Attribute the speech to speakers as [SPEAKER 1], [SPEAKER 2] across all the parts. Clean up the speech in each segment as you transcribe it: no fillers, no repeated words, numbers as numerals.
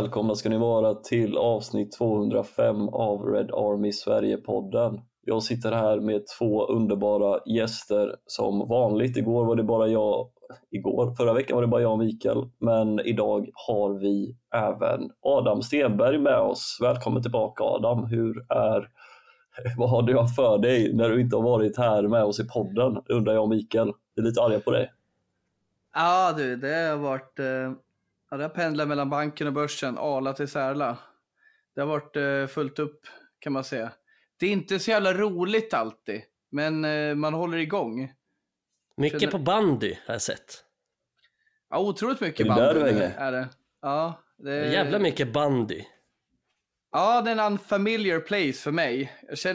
[SPEAKER 1] välkomna ska ni vara till avsnitt 205 av Red Army Sverige-podden. Jag sitter här med två underbara gäster som vanligt. Förra veckan var det bara jag och Mikael, men idag har vi även Adam Stenberg med oss. Välkommen tillbaka Adam. Vad har du haft för dig när du inte har varit här med oss i podden, undrar jag och Mikael. Jag är lite arga på dig.
[SPEAKER 2] Ja du, det har varit... det har pendlat mellan banken och börsen, Arla till Särla. Det har varit fullt upp kan man säga. Det är inte så jävla roligt alltid, men man håller igång.
[SPEAKER 3] Mycket på bandy har jag sett.
[SPEAKER 2] Ja, otroligt mycket bandy är det. Ja,
[SPEAKER 3] det är jävla mycket bandy.
[SPEAKER 2] Ja, det är en unfamiliar place för mig.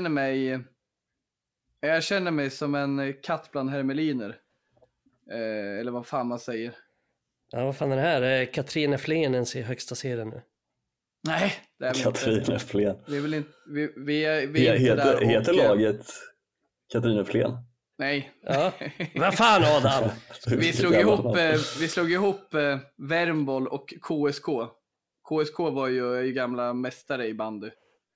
[SPEAKER 2] Jag känner mig som en katt bland hermeliner. Eller vad fan man säger.
[SPEAKER 3] Ja, vad fan är det här? Är Katrine Flenens i högsta serien nu?
[SPEAKER 2] Nej, det är
[SPEAKER 1] Katrine Flen.
[SPEAKER 2] Vi är väl inte, vi är inte där.
[SPEAKER 1] Heter laget Katrine Flen?
[SPEAKER 2] Nej.
[SPEAKER 3] Ja. Vad fan Adam?
[SPEAKER 2] Vi slog ihop Värmboll och KSK. KSK var ju gamla mästare i bandy.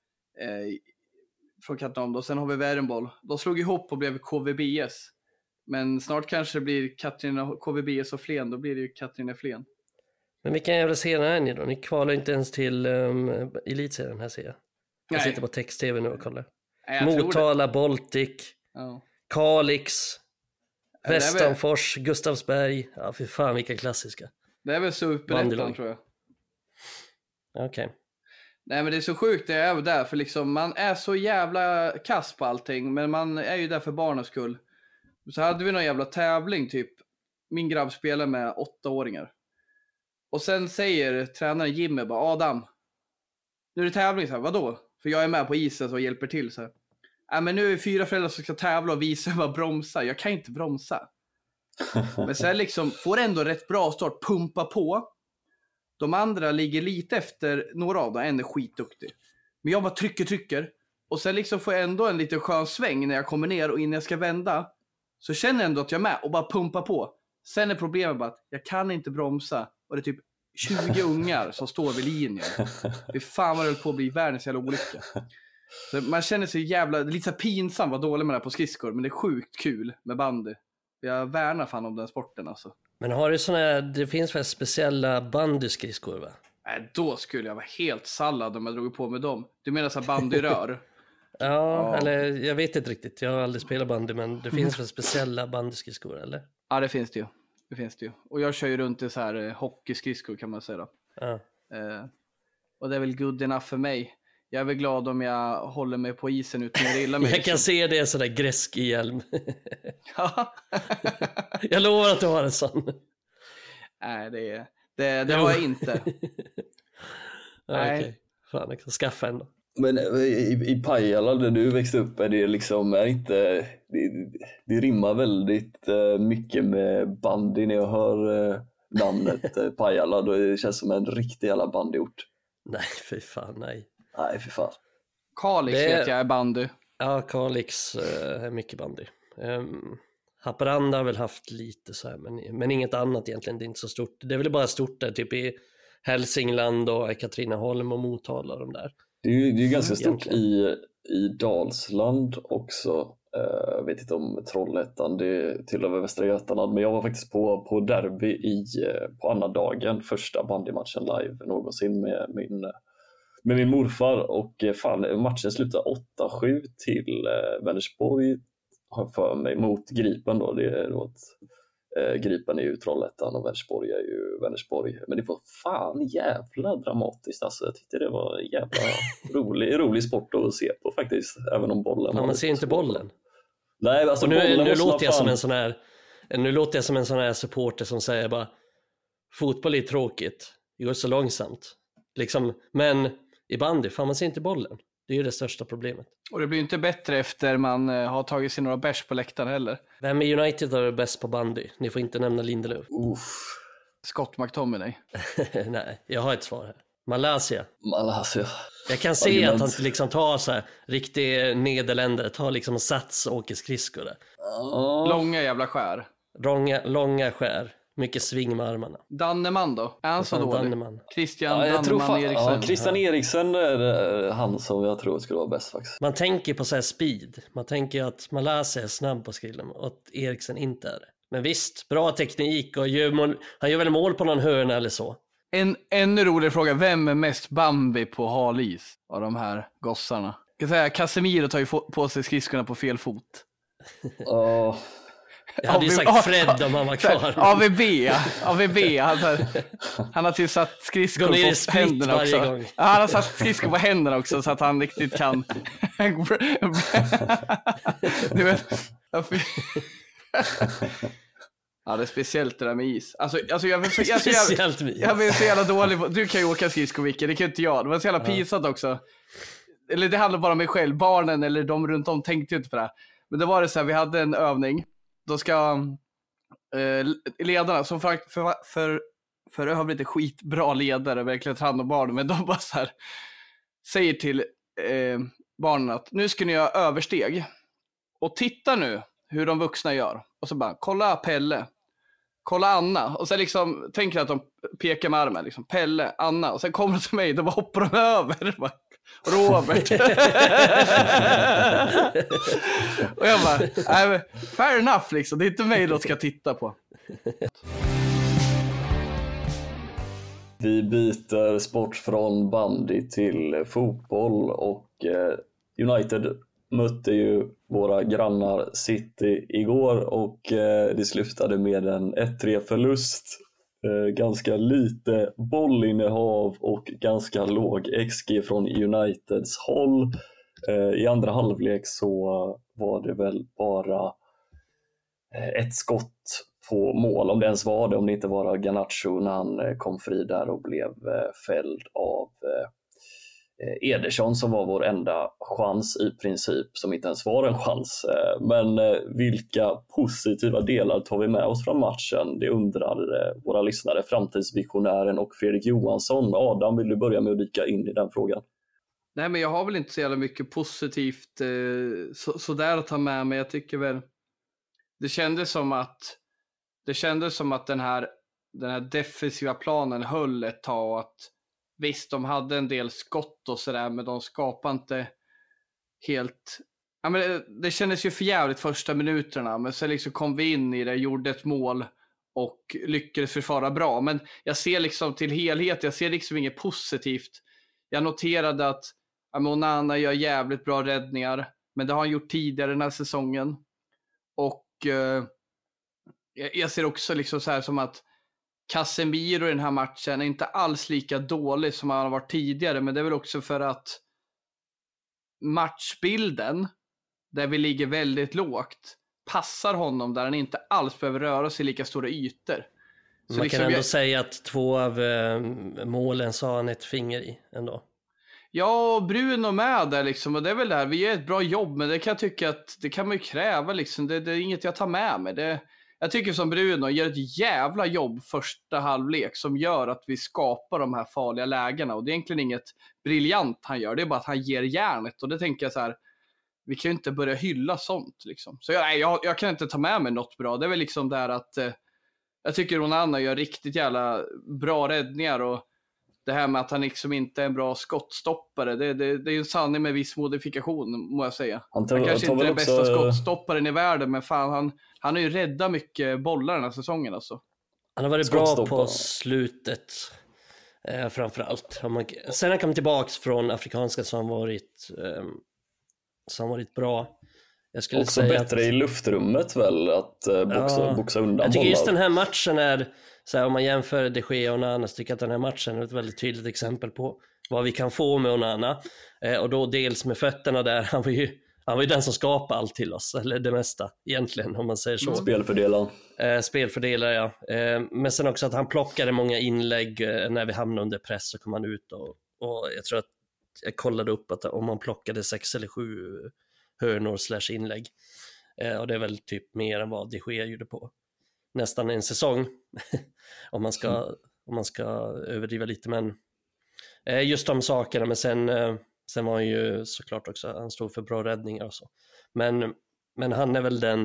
[SPEAKER 2] Från Katrineholm. Och sen har vi Värmboll. De slog ihop och blev KVBS. Men snart kanske det blir KVBS och Flen. Då blir det ju Katrine Flen.
[SPEAKER 3] Men vilken jävla serie är ni då? Ni kvalar inte ens till elitserien här ser jag. Jag sitter på text-tv nu och kollar. Motala, Baltic, Kalix, Västanfors, Gustavsberg. Ja, för fan vilka klassiska.
[SPEAKER 2] Det är väl superettan tror jag.
[SPEAKER 3] Okej.
[SPEAKER 2] Nej men det är så sjukt det är där. För liksom man är så jävla kass på allting. Men man är ju där för barnens skull. Så hade vi någon jävla tävling typ. Min grabb spelar med 8-åringar. Och sen säger tränaren Jimmy bara, Adam, nu är det tävling. Så här, vadå? För jag är med på isen och hjälper till. Så här. Men nu är 4 föräldrar som ska tävla och visa hur man bromsar. Jag kan inte bromsa. Men sen liksom får ändå rätt bra start, pumpa på. De andra ligger lite efter några av dem, en är skitduktig. Men jag bara trycker. Och sen liksom får jag ändå en liten skön sväng när jag kommer ner och innan jag ska vända. Så känner jag ändå att jag är med och bara pumpar på. Sen är problemet bara att jag kan inte bromsa. Och det är typ 20 ungar som står vid linjen. Det är fan vad det höll på att bli världens jävla olycka. Så man känner sig jävla, lite så pinsam vad dålig man är på skridskor. Men det är sjukt kul med bandy. Jag värnar fan om den sporten alltså.
[SPEAKER 3] Men har du såna här, det finns väl speciella bandyskridskor va?
[SPEAKER 2] Nej, då skulle jag vara helt sallad om jag drog på med dem. Du menar så här bandyrör?
[SPEAKER 3] Ja, eller jag vet inte riktigt. Jag har aldrig spelat bandy, men det finns väl speciella bandyskridskor, eller?
[SPEAKER 2] Ja, det finns det ju. Och jag kör ju runt i så här hockeyskridskor kan man säga då.
[SPEAKER 3] Ja.
[SPEAKER 2] Och det är väl good enough för mig. Jag är väl glad om jag håller mig på isen utan att rilla mig.
[SPEAKER 3] Jag kan se det sådär gräsk-hjälm. Ja. Jag lovar att du har en sån.
[SPEAKER 2] Nej, det har jag inte.
[SPEAKER 3] Nej. Okej. Fan, jag kan skaffa en då.
[SPEAKER 1] Men i Pajala där du växte upp är det liksom det rimmar väldigt mycket med bandy när jag hör namnet Pajala. Då det känns som en riktig jävla bandyort.
[SPEAKER 3] Nej, för fan, nej.
[SPEAKER 1] Nej, för fan.
[SPEAKER 2] Kalix vet jag är bandy.
[SPEAKER 3] Ja, Kalix är mycket bandy. Haparanda har väl haft lite så här, men inget annat egentligen. Det är inte så stort. Det är väl bara stort där, typ i Hälsingland och Katrineholm och Motala och de där.
[SPEAKER 1] Det är ju ganska stort i Dalsland också. Jag vet inte om Trollhättan, det tillhör Västra Götaland. Men jag var faktiskt på derby på annandagen, första bandymatchen live någonsin med min morfar. Och fan, matchen slutade 8-7 till Vänersborg har för mig, mot Gripen då. Det är då Gripen är ju Trollhättan och Vänersborg är ju Vänersborg. Men det var fan jävla dramatiskt alltså. Jag tyckte det var en jävla rolig sport att se på faktiskt. Även om bollen...
[SPEAKER 3] Man ser inte bollen.
[SPEAKER 1] Nej, alltså
[SPEAKER 3] nu låter jag som en sån här... Nu låter jag som en sån här supporter som säger bara fotboll är tråkigt. Det går så långsamt. Liksom, men i bandy, fan man ser inte bollen. Det är ju det största problemet.
[SPEAKER 2] Och det blir inte bättre efter man har tagit sig några bärs på läktaren heller.
[SPEAKER 3] Vem är United är bäst på bandy? Ni får inte nämna Lindelöf.
[SPEAKER 2] Scott McTominay.
[SPEAKER 3] Nej, jag har ett svar här. Malaysia. Jag kan se
[SPEAKER 1] argument.
[SPEAKER 3] att han liksom tar så här riktig nederländare, tar liksom sats och åker skridskor där.
[SPEAKER 2] Långa jävla skär.
[SPEAKER 3] Långa skär. Mycket sving med armarna.
[SPEAKER 2] Danneman då? Är han så dålig?
[SPEAKER 3] Danneman.
[SPEAKER 2] Christian
[SPEAKER 1] Ja, jag tror
[SPEAKER 2] Danneman Eriksen.
[SPEAKER 1] Ja, Christian Eriksen är han som jag tror skulle vara bäst faktiskt.
[SPEAKER 3] Man tänker på så här speed. Man tänker att man lär sig snabb på skrillen och att Eriksen inte är det. Men visst, bra teknik och han gör väl mål på någon hörna eller så.
[SPEAKER 2] En ännu rolig fråga. Vem är mest Bambi på halis av de här gossarna? Jag kan säga, Casemiro tar ju på sig skridskorna på fel fot.
[SPEAKER 1] Ja.
[SPEAKER 3] Jag hade ju sagt Fred om han var kvar.
[SPEAKER 2] AVB. Han har typ satt skridskor på händerna också.
[SPEAKER 3] Gång.
[SPEAKER 2] Ja, han har satt skridskor på händerna också så att han riktigt kan. Du vet. Ja, det är speciellt det där med is. Alltså jag blir så jävla dålig på. Du kan ju åka skridskor, Micke, det kan inte jag. Det var så jävla pinsamt också. Eller det handlar bara om mig själv. Barnen eller de runt om tänkte ju inte på det. Men det var det så här, vi hade en övning. Då ska ledarna, som för övrigt är skitbra ledare, verkligen tar hand om barnen, men de bara så här säger till barnen att nu ska ni göra översteg. Och titta nu hur de vuxna gör. Och så bara, kolla Pelle. Kolla Anna. Och sen liksom tänker att de pekar med armen. Liksom, Pelle, Anna. Och sen kommer de till mig, då bara hoppar de över. Bara, Robert. Och jag bara, fair enough liksom. Det är inte mig de ska titta på.
[SPEAKER 1] Vi byter sport från bandy till fotboll och United mötte ju våra grannar City igår och det slutade med en 1-3-förlust. Ganska lite bollinnehav och ganska låg XG från Uniteds håll. I andra halvlek så var det väl bara ett skott på mål, om det ens var det, om det inte var Garnacho när han kom fri där och blev fälld av Ederson, som var vår enda chans i princip, som inte ens var en chans. Men vilka positiva delar tar vi med oss från matchen? Det undrar våra lyssnare, framtidsvisionären och Fredrik Johansson. Adam, vill du börja med att dyka in i den frågan?
[SPEAKER 2] Nej, men jag har väl inte så jävla mycket positivt så där att ta med mig. Jag tycker väl det kändes som att den här defensiva planen höll ett tag, och att visst, de hade en del skott och sådär, men de skapade inte helt. Ja, men det kändes ju för jävligt första minuterna, men sen liksom kom vi in i det, gjorde ett mål och lyckades försvara bra. Men jag ser liksom till helhet, jag ser liksom inget positivt. Jag noterade att Onana gör jävligt bra räddningar, men det har han gjort tidigare den här säsongen. Och jag ser också liksom så här som att Casemiro i den här matchen är inte alls lika dålig som han har varit tidigare, men det är väl också för att matchbilden, där vi ligger väldigt lågt, passar honom där han inte alls behöver röra sig lika stora ytor. Så
[SPEAKER 3] man
[SPEAKER 2] liksom
[SPEAKER 3] kan ändå säga att 2 av målen sa han ett finger i ändå.
[SPEAKER 2] Ja, Bruno med där liksom, och det är väl det här, vi gör ett bra jobb, men det kan jag tycka att det kan man ju kräva liksom, det är inget jag tar med mig. Jag tycker som Bruno gör ett jävla jobb första halvlek som gör att vi skapar de här farliga lägena, och det är egentligen inget briljant han gör, det är bara att han ger järnet, och det tänker jag så här, vi kan ju inte börja hylla sånt liksom. Så jag kan inte ta med mig något bra, det är väl liksom där att jag tycker Onana gör riktigt jävla bra räddningar, och det här med att han liksom inte är en bra skottstoppare, det är ju en sanning med viss modifikation, må jag säga. Han kanske inte är den bästa skottstopparen i världen, men fan, han har ju räddat mycket bollar den här säsongen alltså. Han
[SPEAKER 3] har varit bra på slutet framförallt. Sen han kom tillbaks från afrikanska så har han varit bra. Jag skulle
[SPEAKER 1] också
[SPEAKER 3] säga
[SPEAKER 1] bättre i luftrummet väl, att boxa undan bollar.
[SPEAKER 3] Jag tycker just den här matchen är så här, om man jämför De Gea och Onana, så tycker jag att den här matchen är ett väldigt tydligt exempel på vad vi kan få med Onana. Och då dels med fötterna där, han var ju den som skapade allt till oss, eller det mesta egentligen, om man säger så. Spelfördelare, ja. Men sen också att han plockade många inlägg när vi hamnade under press, så kom han ut och jag tror att jag kollade upp att om man plockade 6 eller 7 hörnor / inlägg, och det är väl typ mer än vad De Gea gjorde på nästan en säsong om man ska överdriva lite, men just de sakerna. Men sen var han ju såklart också, han stod för bra räddningar och så, men han är väl den,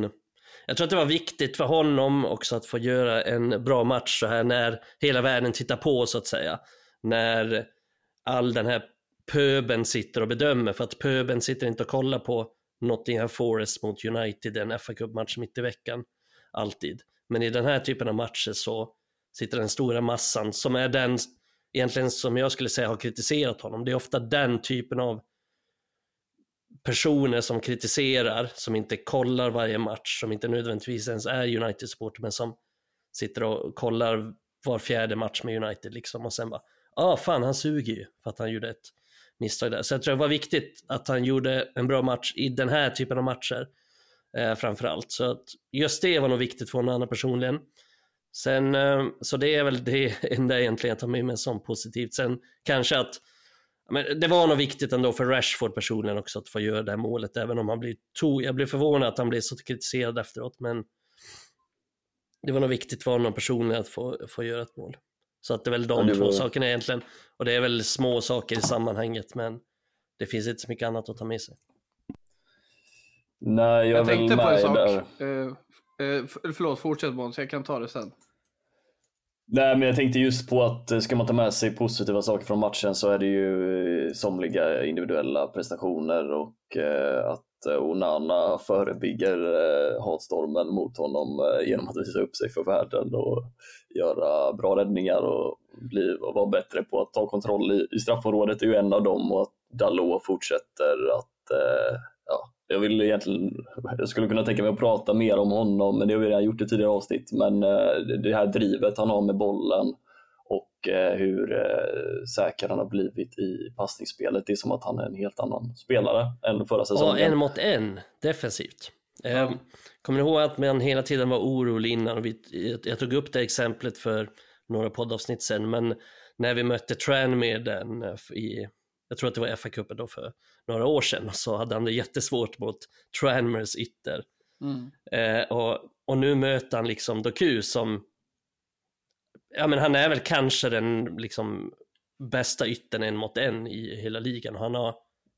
[SPEAKER 3] Jag tror att det var viktigt för honom också att få göra en bra match så här när hela världen tittar på, så att säga. När all den här pöben sitter och bedömer, för att pöben sitter inte och kollar på Nottingham Forest mot United, en FA Cup-match mitt i veckan, alltid. Men i den här typen av matcher så sitter den stora massan som är den, egentligen som jag skulle säga har kritiserat honom. Det är ofta den typen av personer som kritiserar, som inte kollar varje match, som inte nödvändigtvis ens är United-supporter, men som sitter och kollar var fjärde match med United liksom, och sen bara, fan han suger ju för att han gjorde ett misstag där. Så jag tror det var viktigt att han gjorde en bra match i den här typen av matcher framförallt. Så att just det var nog viktigt för honom personligen. Sen, så det är väl det enda egentligen att ta med mig som positivt. Sen kanske att men det var nog viktigt ändå för Rashford personligen också att få göra det här målet, även om han jag blev förvånad att han blev så kritiserad efteråt, men det var nog viktigt för honom personligen att få göra ett mål. Så att det är väl de två sakerna egentligen, och det är väl små saker i sammanhanget, men det finns inte så mycket annat att ta med sig.
[SPEAKER 1] Nej, jag tänkte på en sak.
[SPEAKER 2] Förlåt, fortsätt Måns, jag kan ta det sen.
[SPEAKER 1] Nej, men jag tänkte just på att ska man ta med sig positiva saker från matchen så är det ju somliga individuella prestationer, och att Onana förebygger hatstormen mot honom genom att visa upp sig för världen och göra bra räddningar och vara bättre på att ta kontroll i straffområdet är ju en av dem, och att Dalot fortsätter att jag skulle kunna tänka mig att prata mer om honom, men det har vi redan gjort i tidigare avsnitt, men det här drivet han har med bollen och hur säker han har blivit i passningsspelet, det är som att han är en helt annan spelare än förra säsongen.
[SPEAKER 3] Ja, en mot en, defensivt. Kommer ni ihåg att man hela tiden var orolig innan, och jag tog upp det exemplet för några poddavsnitt sen, men när vi mötte Tranmere jag tror att det var FA-cupen då för några år sedan, så hade han det jättesvårt mot Tranmeres ytter. Och nu möter han liksom Doku som, men han är väl kanske den liksom bästa yttern en mot en i hela ligan, och han har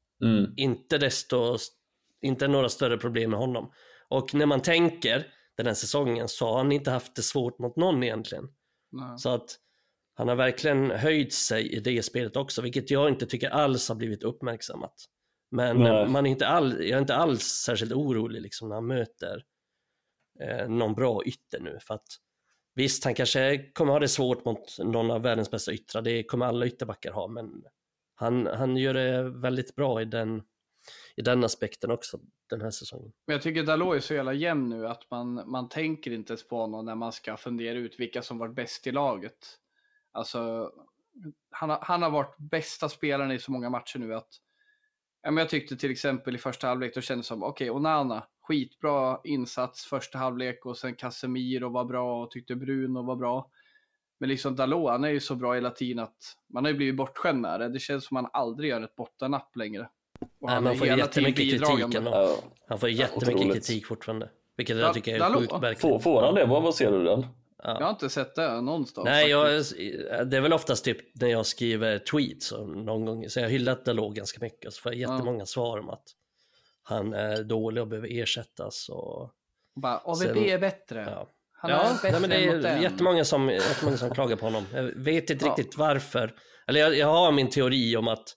[SPEAKER 3] inte några större problem med honom. Och när man tänker den här säsongen så har han inte haft det svårt mot någon egentligen. Så att han har verkligen höjt sig i det spelet också, vilket jag inte tycker alls har blivit uppmärksammat. Men jag är inte alls särskilt orolig liksom när han möter någon bra ytter nu. För att visst, han kanske kommer ha det svårt mot någon av världens bästa yttrar. Det kommer alla ytterbackar ha, men han gör det väldigt bra i den aspekten också den här säsongen. Men
[SPEAKER 2] jag tycker Dalot är så jävla jämn nu att man tänker inte ens på honom när man ska fundera ut vilka som var bäst i laget. Alltså, han har varit bästa spelaren i så många matcher nu att jag tyckte till exempel i första halvlek då kändes det som Onana, skitbra insats första halvlek, och sen Casemiro var bra och tyckte Bruno var bra. Men liksom Dalot, han är ju så bra hela tiden att man har ju blivit bortskämd med det. Det känns som att han aldrig gör ett bottennapp längre.
[SPEAKER 3] Nej, man får ju jättemycket kritik ändå. Han får jättemycket kritik fortfarande. Vilket jag tycker är sjukt verkligt.
[SPEAKER 1] Får han det? Vad ser du den?
[SPEAKER 2] Ja. Jag har inte sett det någonstans.
[SPEAKER 3] Nej, det är väl oftast typ när jag skriver tweets någon gång, så jag har hyllat Dalot ganska mycket, och så får jag jättemånga svar om att han är dålig och behöver ersättas. Och
[SPEAKER 2] AVB är bättre.
[SPEAKER 3] Ja. Han är bättre, men det är jättemånga som klagar på honom. Jag vet inte riktigt varför. Eller jag har min teori om att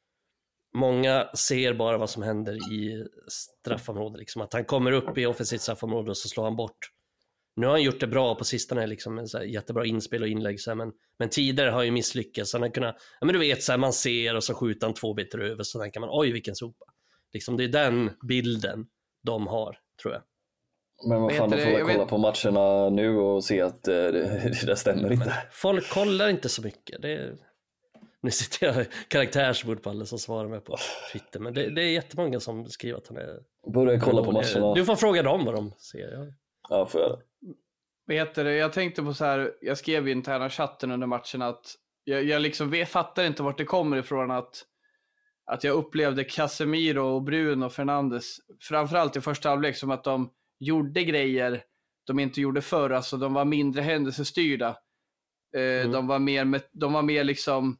[SPEAKER 3] många ser bara vad som händer i straffområdet. Liksom. Att han kommer upp i offensivt straffområde och så slår han bort. Nu har han gjort det bra på sistone, liksom, en så här jättebra inspel och inlägg. Så här, men tidigare har han ju misslyckats. Han har kunnat, men du vet, så här, man ser och så skjuter han 2 meter över, så tänker man, oj vilken sopa. Liksom, det är den bilden de har, tror jag.
[SPEAKER 1] Men vad fan, då får jag kolla på matcherna nu och se att det stämmer inte. Men
[SPEAKER 3] folk kollar inte så mycket. Nu sitter jag karaktärsbord på alla som svarar mig på Twitter, men det är jättemånga som skriver att han är...
[SPEAKER 1] Börja kolla på matcherna.
[SPEAKER 3] Du får fråga dem vad de ser.
[SPEAKER 1] Ja, får jag.
[SPEAKER 2] Jag tänkte på så här, jag skrev i interna chatten under matchen att jag liksom fattar inte vart det kommer ifrån att jag upplevde Casemiro och Bruno Fernandes framförallt i första halvlek som att de gjorde grejer de inte gjorde förr, alltså de var mindre händelsestyrda. De var mer liksom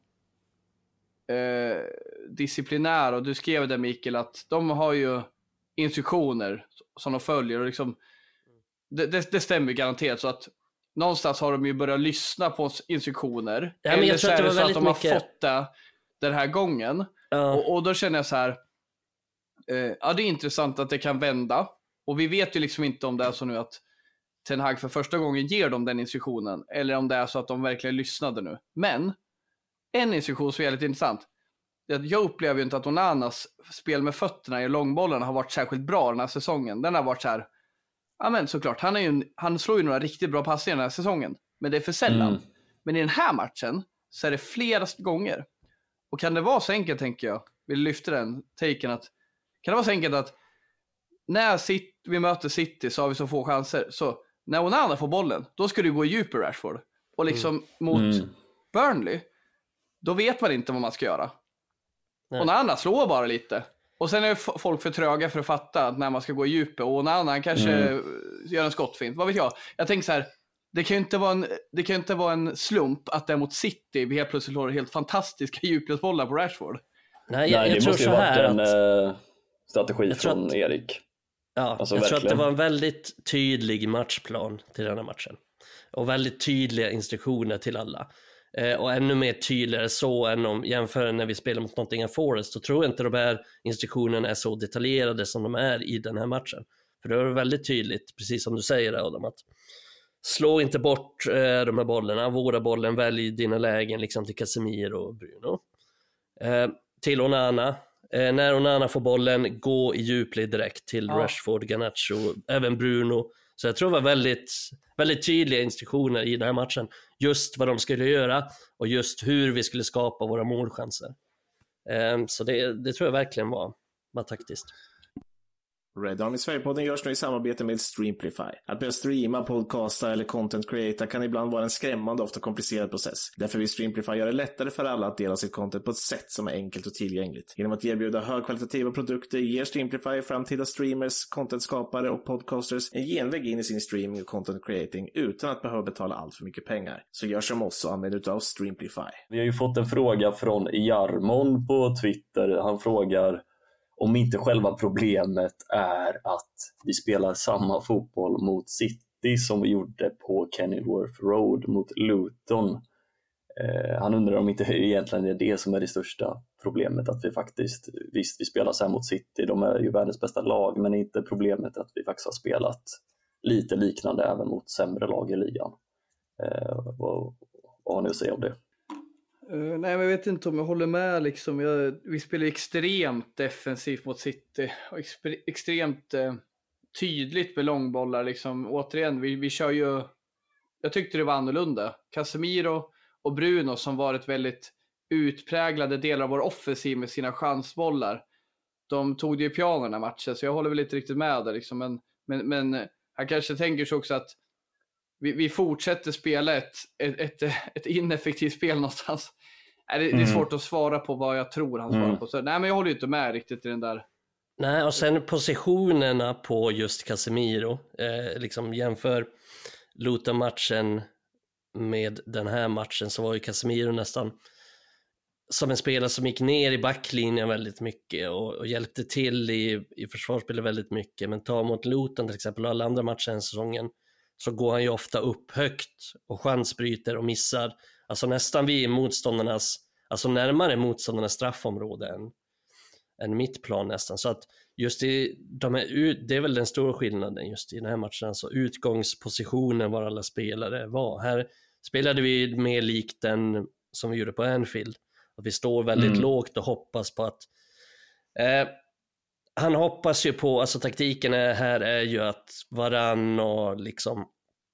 [SPEAKER 2] disciplinär, och du skrev det Mikael att de har ju instruktioner som de följer, och liksom det stämmer garanterat, så att någonstans har de ju börjat lyssna på instruktioner.
[SPEAKER 3] Ja, men jag tror att det var
[SPEAKER 2] så att de
[SPEAKER 3] väldigt
[SPEAKER 2] har fått det den här gången.
[SPEAKER 3] Ja.
[SPEAKER 2] Och då känner jag så här, ja, det är intressant att det kan vända. Och vi vet ju liksom inte om det är så nu att Ten Hag för första gången ger dem den instruktionen, eller om det är så att de verkligen lyssnade nu. Men en instruktion som är lite intressant, jag upplever ju inte att Onanas spel med fötterna i långbollarna har varit särskilt bra den här säsongen. Den har varit så här, ja men såklart, han slår ju några riktigt bra passningar den här säsongen, men det är för sällan. Men i den här matchen så är det flera gånger. Och kan det vara så enkelt, tänker jag, vill lyfta den taken, att kan det vara så enkelt att när vi möter City så har vi så få chanser, så när Onana får bollen, då ska du gå i djup i Rashford. Och liksom mot Burnley, då vet man inte vad man ska göra. Onana slår bara lite. Och sen är folk för tröga för att fatta att när man ska gå i djupet, och Onana kanske gör en skottfint. Vad vet jag? Jag tänker så här, det kan ju inte vara en slump att det mot City vi helt plötsligt har helt fantastiska djupledsbollar på Rashford.
[SPEAKER 3] Nej, jag
[SPEAKER 1] det
[SPEAKER 3] tror
[SPEAKER 1] måste ju
[SPEAKER 3] så
[SPEAKER 1] varit
[SPEAKER 3] här
[SPEAKER 1] en strategi från
[SPEAKER 3] att,
[SPEAKER 1] Erik.
[SPEAKER 3] Ja,
[SPEAKER 1] alltså,
[SPEAKER 3] jag tror
[SPEAKER 1] verkligen.
[SPEAKER 3] att det var en väldigt tydlig matchplan till den här matchen. Och väldigt tydliga instruktioner till alla. Och ännu mer tydligare så än om jämför när vi spelar mot Nottingham Forest, så tror jag inte de här instruktionerna är så detaljerade som de är i den här matchen. För det är väldigt tydligt, precis som du säger Adam, att slå inte bort de här bollarna, våra bollen, välj dina lägen liksom till Casemiro och Bruno. Till Onana, när Onana får bollen, gå i djupled direkt till Rashford, Garnacho, även Bruno. Så jag tror det var väldigt, väldigt tydliga instruktioner i den här matchen. Just vad de skulle göra och just hur vi skulle skapa våra målchanser. Så det tror jag verkligen var taktiskt.
[SPEAKER 4] Red Army Sverigepodden görs nu i samarbete med Streamplify. Att börja streama, podcasta eller content creata kan ibland vara en skrämmande och ofta komplicerad process. Därför vill Streamplify göra det lättare för alla att dela sitt content på ett sätt som är enkelt och tillgängligt. Genom att erbjuda högkvalitativa produkter ger Streamplify framtida streamers, contentskapare och podcasters en genväg in i sin streaming och content creating utan att behöva betala allt för mycket pengar. Så gör som oss och använd utav Streamplify.
[SPEAKER 1] Vi har ju fått en fråga från Jarmon på Twitter. Han frågar om inte själva problemet är att vi spelar samma fotboll mot City som vi gjorde på Kenilworth Road mot Luton. Han undrar om inte egentligen är det som är det största problemet, att vi faktiskt, visst vi spelar så här mot City, de är ju världens bästa lag, men inte problemet att vi faktiskt har spelat lite liknande även mot sämre lag i ligan. Vad har ni att säga om det?
[SPEAKER 2] Nej, men jag vet inte om jag håller med liksom. Vi spelar extremt defensivt mot City och extremt tydligt med långbollar liksom. Återigen, vi kör ju, jag tyckte det var annorlunda. Casemiro och Bruno som varit väldigt utpräglade delar av vår offensiv med sina chansbollar. De tog det i piano den här matchen, så jag håller väl inte riktigt med där liksom. Men han kanske tänker så också att vi fortsätter spela ett ineffektivt spel någonstans. Det är svårt att svara på vad jag tror han svarar på. Så, nej, men jag håller ju inte med riktigt i den där.
[SPEAKER 3] Nej, och sen positionerna på just Casemiro. Liksom jämför Luton-matchen med den här matchen, så var ju Casemiro nästan som en spelare som gick ner i backlinjen väldigt mycket och hjälpte till i försvarsspelet väldigt mycket. Men ta mot Luton till exempel och alla andra matcher den säsongen, så går han ju ofta upp högt och chansbryter och missar. Alltså nästan vid motståndarnas, alltså närmare motståndarnas straffområde än mittplan nästan. Så att just det är väl den stora skillnaden just i den här matchen. Alltså utgångspositionen var alla spelare var. Här spelade vi mer likt den som vi gjorde på Anfield. Att vi står väldigt lågt och hoppas på att han hoppas ju på, alltså taktiken här är ju att Varane och liksom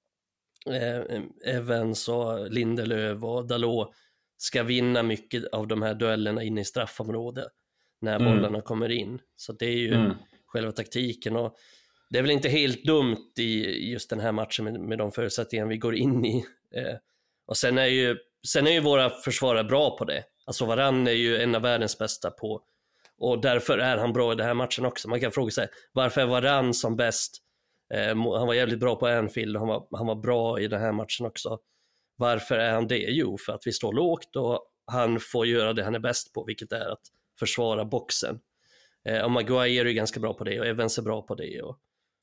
[SPEAKER 3] Evans och Lindelöf och Dalot ska vinna mycket av de här duellerna in i straffområdet när bollarna kommer in. Så det är ju själva taktiken, och det är väl inte helt dumt i just den här matchen med de förutsättningar vi går in i. Och sen är ju våra försvarare bra på det. Alltså Varane är ju en av världens bästa på, och därför är han bra i den här matchen också. Man kan fråga sig, varför är Varane som bäst? Han var jävligt bra på Anfield och han var bra i den här matchen också. Varför är han det? Jo, för att vi står lågt och han får göra det han är bäst på, vilket är att försvara boxen. Och Maguire är ganska bra på det och Evans är bra på det.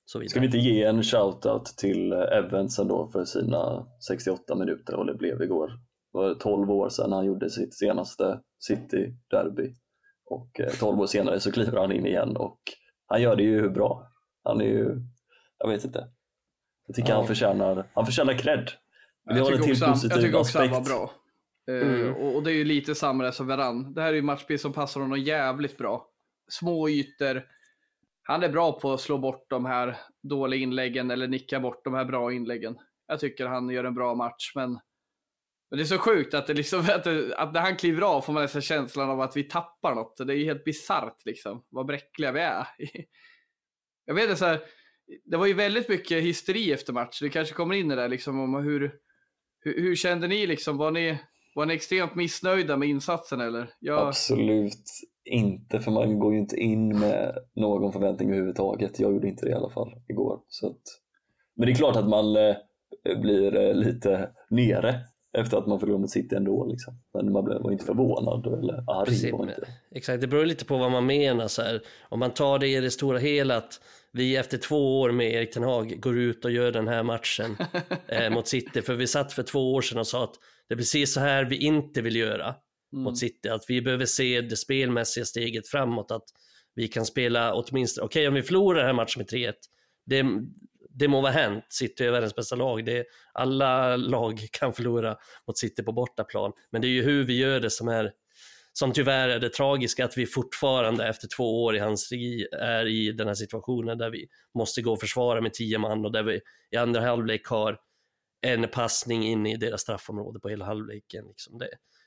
[SPEAKER 3] så vidare.
[SPEAKER 1] Ska vi inte ge en shoutout till Evans ändå för sina 68 minuter och det blev igår? Det var 12 år sedan han gjorde sitt senaste City-derby. Och 12 år senare så kliver han in igen och han gör det ju bra. Han är ju, jag vet inte. Jag tycker han förtjänar cred.
[SPEAKER 2] Jag tycker också han var bra. Och det är ju lite samma där som Varane. Det här är ju matchbild som passar honom jävligt bra. Små ytor. Han är bra på att slå bort de här dåliga inläggen eller nicka bort de här bra inläggen. Jag tycker han gör en bra match, men det är så sjukt att det liksom att när han kliver av får man nästan känslan av att vi tappar något. Det är ju helt bizarrt liksom, vad bräckliga vi är. Jag vet inte, så här, det var ju väldigt mycket hysteri efter match. Det kanske kommer in i det liksom, om hur kände ni liksom? Var ni extremt missnöjda med insatsen eller?
[SPEAKER 1] Absolut inte, för man går ju inte in med någon förväntning överhuvudtaget. Jag gjorde inte det i alla fall igår. Men det är klart att man blir lite nere efter att man förlorar mot City ändå liksom. Men man var inte förvånad eller arg.
[SPEAKER 3] Exakt, det beror lite på vad man menar så här. Om man tar det i det stora hela att vi efter 2 år med Erik Ten Hag går ut och gör den här matchen mot City. För vi satt för 2 år sedan och sa att det är precis så här vi inte vill göra mot City. Att vi behöver se det spelmässiga steget framåt. Att vi kan spela åtminstone, okej, om vi förlorar den här matchen med 3-1, det må vara hänt. City är världens bästa lag. Alla lag kan förlora mot City på bortaplan. Men det är ju hur vi gör det som tyvärr är det tragiska, att vi fortfarande efter 2 år i hans regi är i den här situationen där vi måste gå och försvara med 10 man och där vi i andra halvlek har en passning in i deras straffområde på hela halvleken. Liksom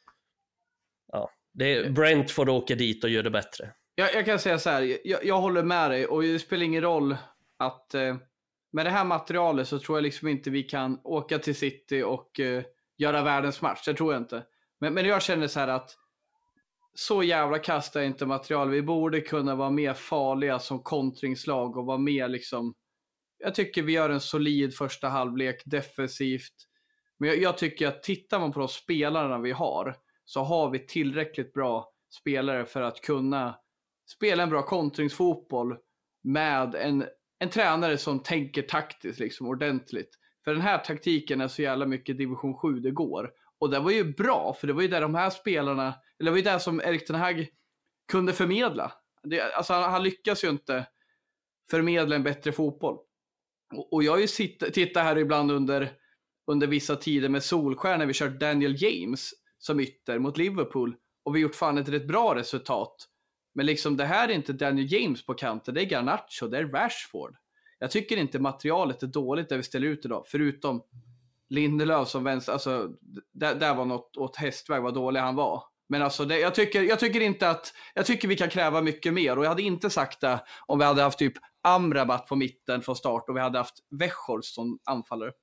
[SPEAKER 3] Brentford åker dit och gör det bättre.
[SPEAKER 2] Jag kan säga så här, jag håller med dig och det spelar ingen roll att med det här materialet så tror jag liksom inte vi kan åka till City och göra världens match, det tror jag inte. Men jag känner så här att så jävla kastar inte material. Vi borde kunna vara mer farliga som kontringslag och vara mer liksom, jag tycker vi gör en solid första halvlek defensivt. Men jag tycker att tittar man på de spelarna vi har så har vi tillräckligt bra spelare för att kunna spela en bra kontringsfotboll med en tränare som tänker taktiskt liksom ordentligt. För den här taktiken är så jävla mycket division 7 det går. Och det var ju bra, för det var ju där de här spelarna, eller det var ju där som Erik Ten Hag kunde förmedla. Alltså han lyckas ju inte förmedla en bättre fotboll. Och jag har ju tittat här ibland under vissa tider med Solskär när vi kört Daniel James som ytter mot Liverpool. Och vi gjort fan ett rätt bra resultat. Men liksom det här är inte Daniel James på kanten, det är Garnacho, det är Rashford. Jag tycker inte materialet är dåligt där vi ställer ut idag, förutom Lindelöf som vänster, alltså där var något åt hästväg vad dålig han var. Men alltså jag tycker vi kan kräva mycket mer, och jag hade inte sagt det om vi hade haft typ Amrabat på mitten från start och vi hade haft Weghorst som anfallare.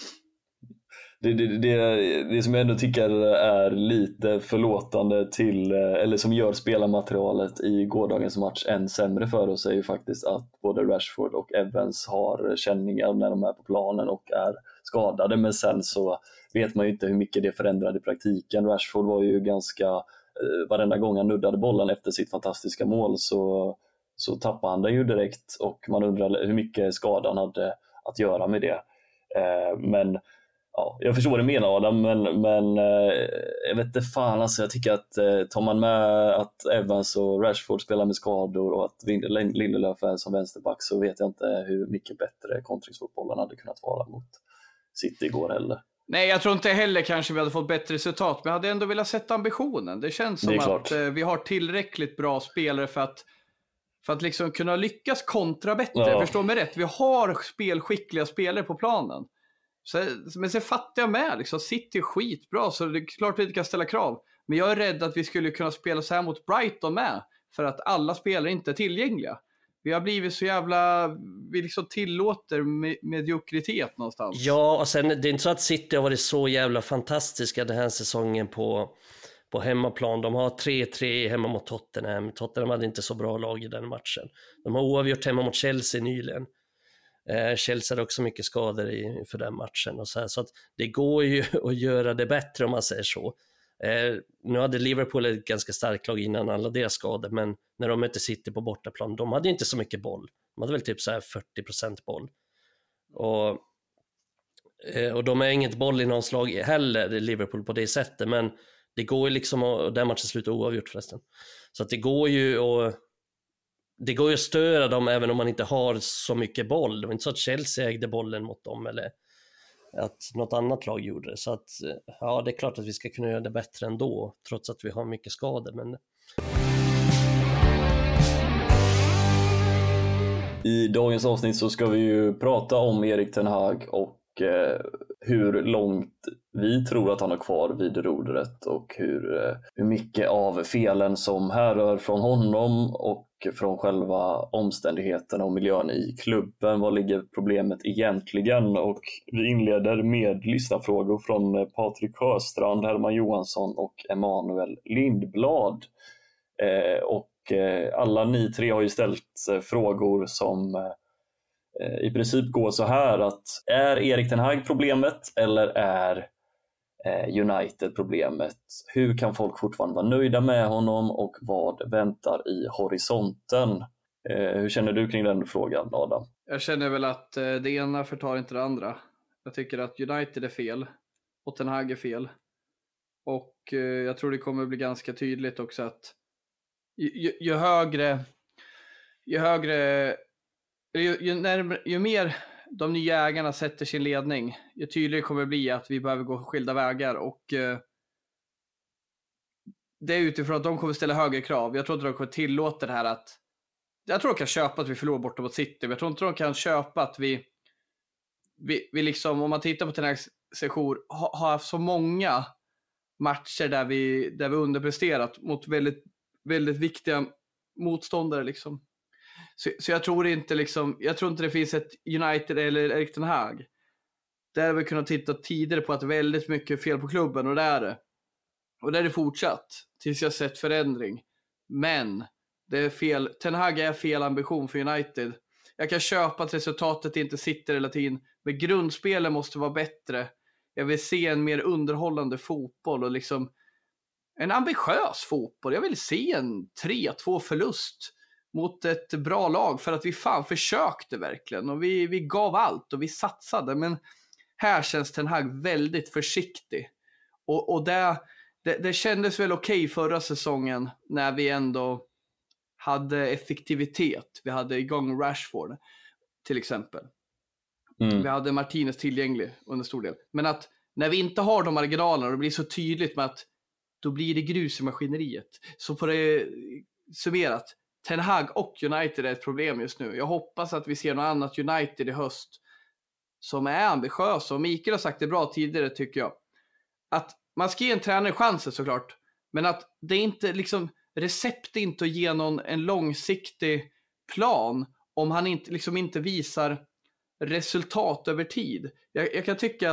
[SPEAKER 1] Det som jag ändå tycker är lite förlåtande till, eller som gör spelarmaterialet i gårdagens match än sämre för oss, är ju faktiskt att både Rashford och Evans har känningar när de är på planen och är skadade. Men sen så vet man ju inte hur mycket det förändrade i praktiken. Rashford var ju ganska, varenda gång han nuddade bollen efter sitt fantastiska mål så tappade han den ju direkt, och man undrar hur mycket skadan hade att göra med det. Men ja, jag förstår vad du menar, Adam, men jag vet inte fan, alltså jag tycker att tar man med att Evans och Rashford spelar med skador och att Lindelöf är som vänsterback, så vet jag inte hur mycket bättre kontringsfotbollen hade kunnat vara mot City igår heller.
[SPEAKER 2] Nej, jag tror inte heller kanske vi hade fått bättre resultat, men jag hade ändå velat sätta ambitionen. Det känns som att vi har tillräckligt bra spelare för att liksom kunna lyckas kontra bättre. Ja. Förstår mig rätt, vi har spelskickliga spelare på planen. Men sen fattar jag med, liksom, City är skitbra, så det är klart vi inte kan ställa krav. Men jag är rädd att vi skulle kunna spela så här mot Brighton med, för att alla spelare inte är tillgängliga. Vi har blivit så jävla, vi liksom tillåter mediokritet någonstans.
[SPEAKER 3] Ja, och sen det är inte så att City har varit så jävla fantastiska den här säsongen på hemmaplan. De har 3-3 hemma mot Tottenham. Tottenham hade inte så bra lag i den matchen. De har oavgjort hemma mot Chelsea nyligen. Chelsea hade också mycket skador för den matchen och så att det går ju att göra det bättre om man säger så. Nu hade Liverpool ett ganska starkt lag innan alla deras skador, men när de mötte City på bortaplan, de hade inte så mycket boll. De hade väl typ så här 40% boll. Och de är inget bollinslag heller, Liverpool, på det sättet, men det går ju liksom, och den matchen slutar oavgjort förresten. Så att det går ju att störa dem även om man inte har så mycket boll. Det var inte så att Chelsea ägde bollen mot dem eller att något annat lag gjorde det. Så att ja, det är klart att vi ska kunna göra det bättre ändå, trots att vi har mycket skador. Men...
[SPEAKER 1] I dagens avsnitt så ska vi ju prata om Erik ten Hag och hur långt vi tror att han har kvar vid rodret och hur mycket av felen som härrör från honom och från själva omständigheterna och miljön i klubben. Vad ligger problemet egentligen? Och vi inleder med lyssnarfrågor från Patrik Sjöstrand, Herman Johansson och Emanuel Lindblad. Alla ni tre har ju ställt frågor som i princip går så här: att är Erik ten Hag problemet eller är United problemet? Hur kan folk fortfarande vara nöjda med honom och vad väntar i horisonten? Hur känner du kring den frågan, Adam?
[SPEAKER 2] Jag känner väl att det ena förtar inte det andra. Jag tycker att United är fel och ten Hag är fel. Och jag tror det kommer bli ganska tydligt också att ju mer de nya ägarna sätter sin ledning, ju tydligare kommer det bli att vi behöver gå skilda vägar. Och det är utifrån att de kommer ställa högre krav. Jag tror inte de kommer tillåta det här att... Jag tror de kan köpa att vi förlorar borta mot City. Jag tror inte de kan köpa att vi liksom, om man tittar på den här session, har haft så många matcher där vi underpresterat mot väldigt, väldigt viktiga motståndare liksom. Så jag tror inte det finns ett United eller Erik ten Hag. Där har vi kunnat titta tidigare på att väldigt mycket fel på klubben, och det är det. Och det är det fortsatt tills jag sett förändring. Men det är fel. Ten Hag är fel ambition för United. Jag kan köpa att resultatet inte sitter hela tiden, men grundspelet måste vara bättre. Jag vill se en mer underhållande fotboll och liksom en ambitiös fotboll. Jag vill se en 3-2 förlust mot ett bra lag, för att vi fan försökte verkligen och vi gav allt och vi satsade. Men här känns ten Hag väldigt försiktig. Och det kändes väl okej förra säsongen när vi ändå hade effektivitet. Vi hade igång Rashford till exempel. Vi hade Martinez tillgänglig under stor del. Men att när vi inte har de marginalerna, det blir så tydligt med att då blir det grus i maskineriet. Så på det summerat, ten Hag och United är ett problem just nu. Jag hoppas att vi ser något annat United i höst som är ambitiös. Och Mikael har sagt det bra tidigare, tycker jag. Att man ska ge en tränare chansen såklart. Men att det är inte liksom recept inte att ge någon en långsiktig plan om han inte visar resultat över tid. Jag kan tycka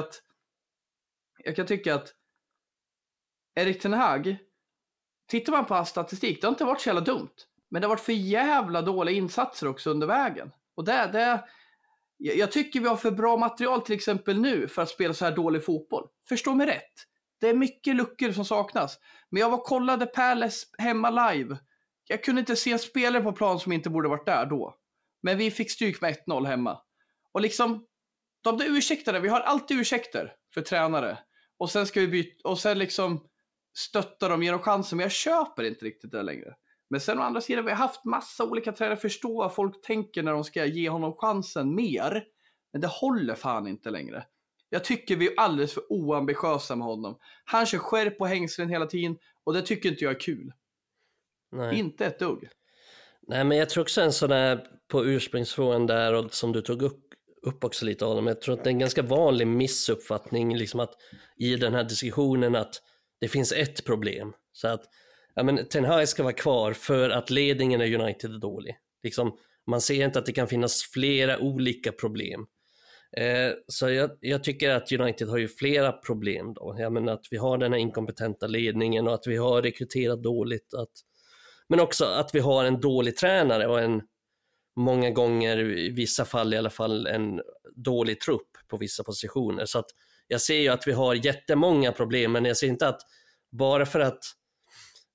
[SPEAKER 2] att Erik ten Hag, tittar man på hans statistik, det har inte varit så jävla dumt. Men det har varit för jävla dåliga insatser också under vägen. Och jag tycker vi har för bra material till exempel nu för att spela så här dålig fotboll. Förstå mig rätt. Det är mycket luckor som saknas. Men jag kollade Palace hemma live. Jag kunde inte se en spelare på plan som inte borde varit där då. Men vi fick stryk med 1-0 hemma. Och liksom, de där ursäkterna, vi har alltid ursäkter för tränare. Och sen ska vi byta, och sen liksom stötta dem genom chansen. Men jag köper inte riktigt det längre. Men sen å andra sidan, vi har haft massa olika tränare förstå vad folk tänker när de ska ge honom chansen mer. Men det håller fan inte längre. Jag tycker vi är alldeles för oambitiösa med honom. Han kör skärp på hängslen hela tiden. Och det tycker inte jag är kul. Nej. Inte ett dugg.
[SPEAKER 3] Nej, men jag tror också en sån där på ursprungsfrågan där, och som du tog upp också lite av dem. Jag tror att det är en ganska vanlig missuppfattning liksom, att i den här diskussionen att det finns ett problem. Så att ten Hag ska vara kvar för att ledningen i United är dålig. Liksom, man ser inte att det kan finnas flera olika problem. Så jag tycker att United har ju flera problem då. Jag menar att vi har den här inkompetenta ledningen och att vi har rekryterat dåligt. Men också att vi har en dålig tränare och många gånger, i vissa fall i alla fall, en dålig trupp på vissa positioner. Så att jag ser ju att vi har jättemånga problem, men jag ser inte att bara för att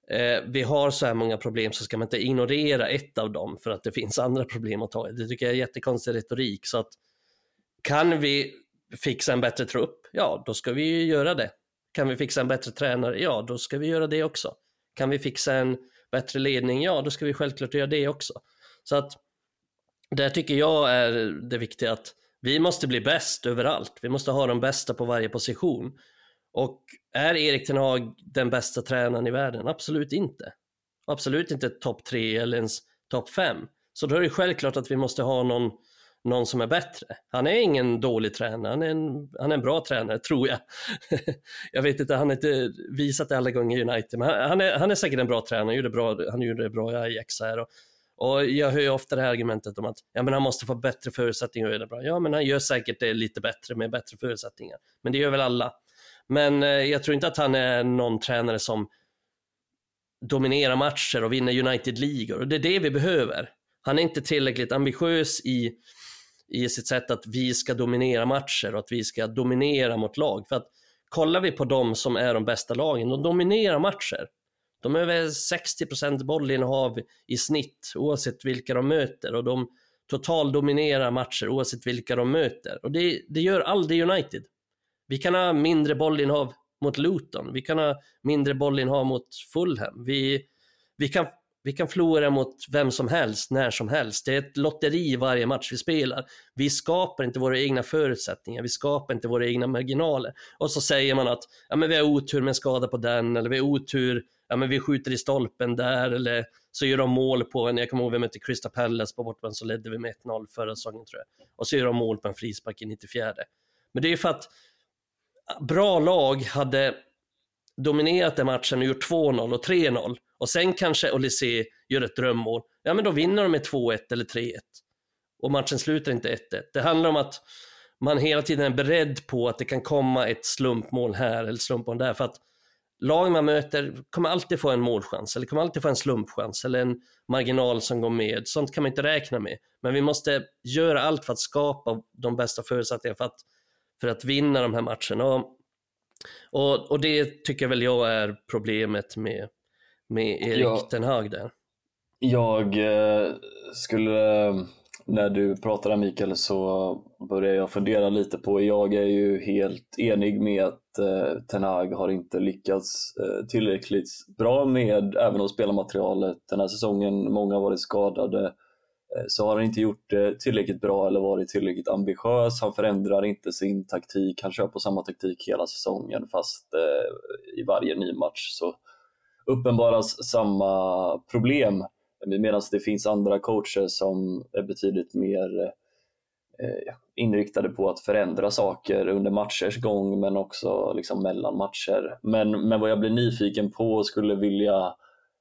[SPEAKER 3] vi har så här många problem, så ska man inte ignorera ett av dem för att det finns andra problem att ta i. Det tycker jag är jättekonstig retorik. Så att kan vi fixa en bättre trupp, ja då ska vi ju göra det. Kan vi fixa en bättre tränare, ja då ska vi göra det också. Kan vi fixa en bättre ledning, ja då ska vi självklart göra det också. Så att där tycker jag är det viktiga, att vi måste bli bäst överallt. Vi måste ha de bästa på varje position. Och är Erik ten Hag den bästa tränaren i världen? Absolut inte. Absolut inte topp 3 eller ens topp 5. Så då är det självklart att vi måste ha någon som är bättre. Han är ingen dålig tränare. Han är en bra tränare, tror jag. Jag vet inte, han har inte visat det alla gånger i United. Men han är säkert en bra tränare. Han gjorde det bra i Ajax här. Och jag hör ju ofta det här argumentet om att men han måste få bättre förutsättningar och göra det bra. Ja, men han gör säkert det lite bättre med bättre förutsättningar. Men det gör väl alla. Men jag tror inte att han är någon tränare som dominerar matcher och vinner United-ligor. Och det är det vi behöver. Han är inte tillräckligt ambitiös i sitt sätt att vi ska dominera matcher och att vi ska dominera mot lag. För att kollar vi på dem som är de bästa lagen, de dominerar matcher. De är över 60% bollinnehav i snitt oavsett vilka de möter, och de total dominerar matcher oavsett vilka de möter. Och det gör aldrig United. Vi kan ha mindre bollinnehav mot Luton, vi kan ha mindre bollinnehav mot Fulham. Vi kan förlora mot vem som helst, när som helst. Det är ett lotteri varje match vi spelar. Vi skapar inte våra egna förutsättningar. Vi skapar inte våra egna marginaler. Och så säger man att men vi har otur med en skada på den. Eller vi har otur, men vi skjuter i stolpen där. Eller så gör de mål på en. Jag kommer ihåg vi mötte Crystal Palace på bortplan, så ledde vi med 1-0 förra säsongen, tror jag. Och så gör de mål på en frispark i 94. Men det är för att bra lag hade dominerat den matchen och gjort 2-0 och 3-0. Och sen kanske Olise gör ett drömmål. Ja, men då vinner de med 2-1 eller 3-1. Och matchen slutar inte 1-1. Det handlar om att man hela tiden är beredd på att det kan komma ett slumpmål här eller slumpmål där. För att lag man möter kommer alltid få en målchans. Eller kommer alltid få en slumpchans. Eller en marginal som går med. Sånt kan man inte räkna med. Men vi måste göra allt för att skapa de bästa förutsättningarna för att vinna de här matcherna. Och det tycker väl jag är problemet med Erik ten Hag där.
[SPEAKER 1] Jag skulle, när du pratade Mikael, så började jag fundera lite på, jag är ju helt enig med att ten Hag har inte lyckats tillräckligt bra med även att spela materialet den här säsongen. Många har varit skadade, så har han inte gjort det tillräckligt bra eller varit tillräckligt ambitiös. Han förändrar inte sin taktik, han kör på samma taktik hela säsongen, fast i varje ny match så uppenbaras samma problem, medan det finns andra coacher som är betydligt mer inriktade på att förändra saker under matchers gång, men också liksom mellan matcher. Men vad jag blir nyfiken på och skulle vilja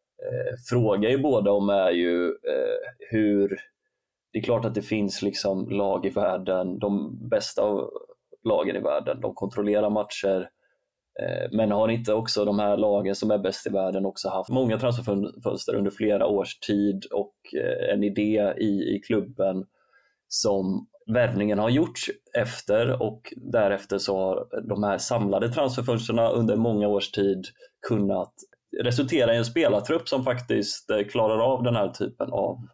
[SPEAKER 1] fråga er båda om är ju hur, det är klart att det finns liksom lag i världen, de bästa av lagen i världen, de kontrollerar matcher. Men har inte också de här lagen som är bäst i världen också haft många transferfönster under flera års tid och en idé i klubben som värvningen har gjorts efter, och därefter så har de här samlade transferfönsterna under många års tid kunnat resultera i en spelartrupp som faktiskt klarar av den här typen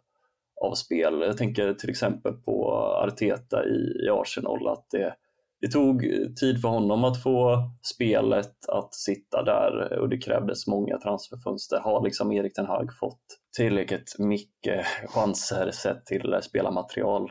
[SPEAKER 1] av spel. Jag tänker till exempel på Arteta i Arsenal, att det tog tid för honom att få spelet att sitta där och det krävdes många transferfönster. Har liksom Erik ten Hag fått tillräckligt mycket chanser sett till spelarmaterial?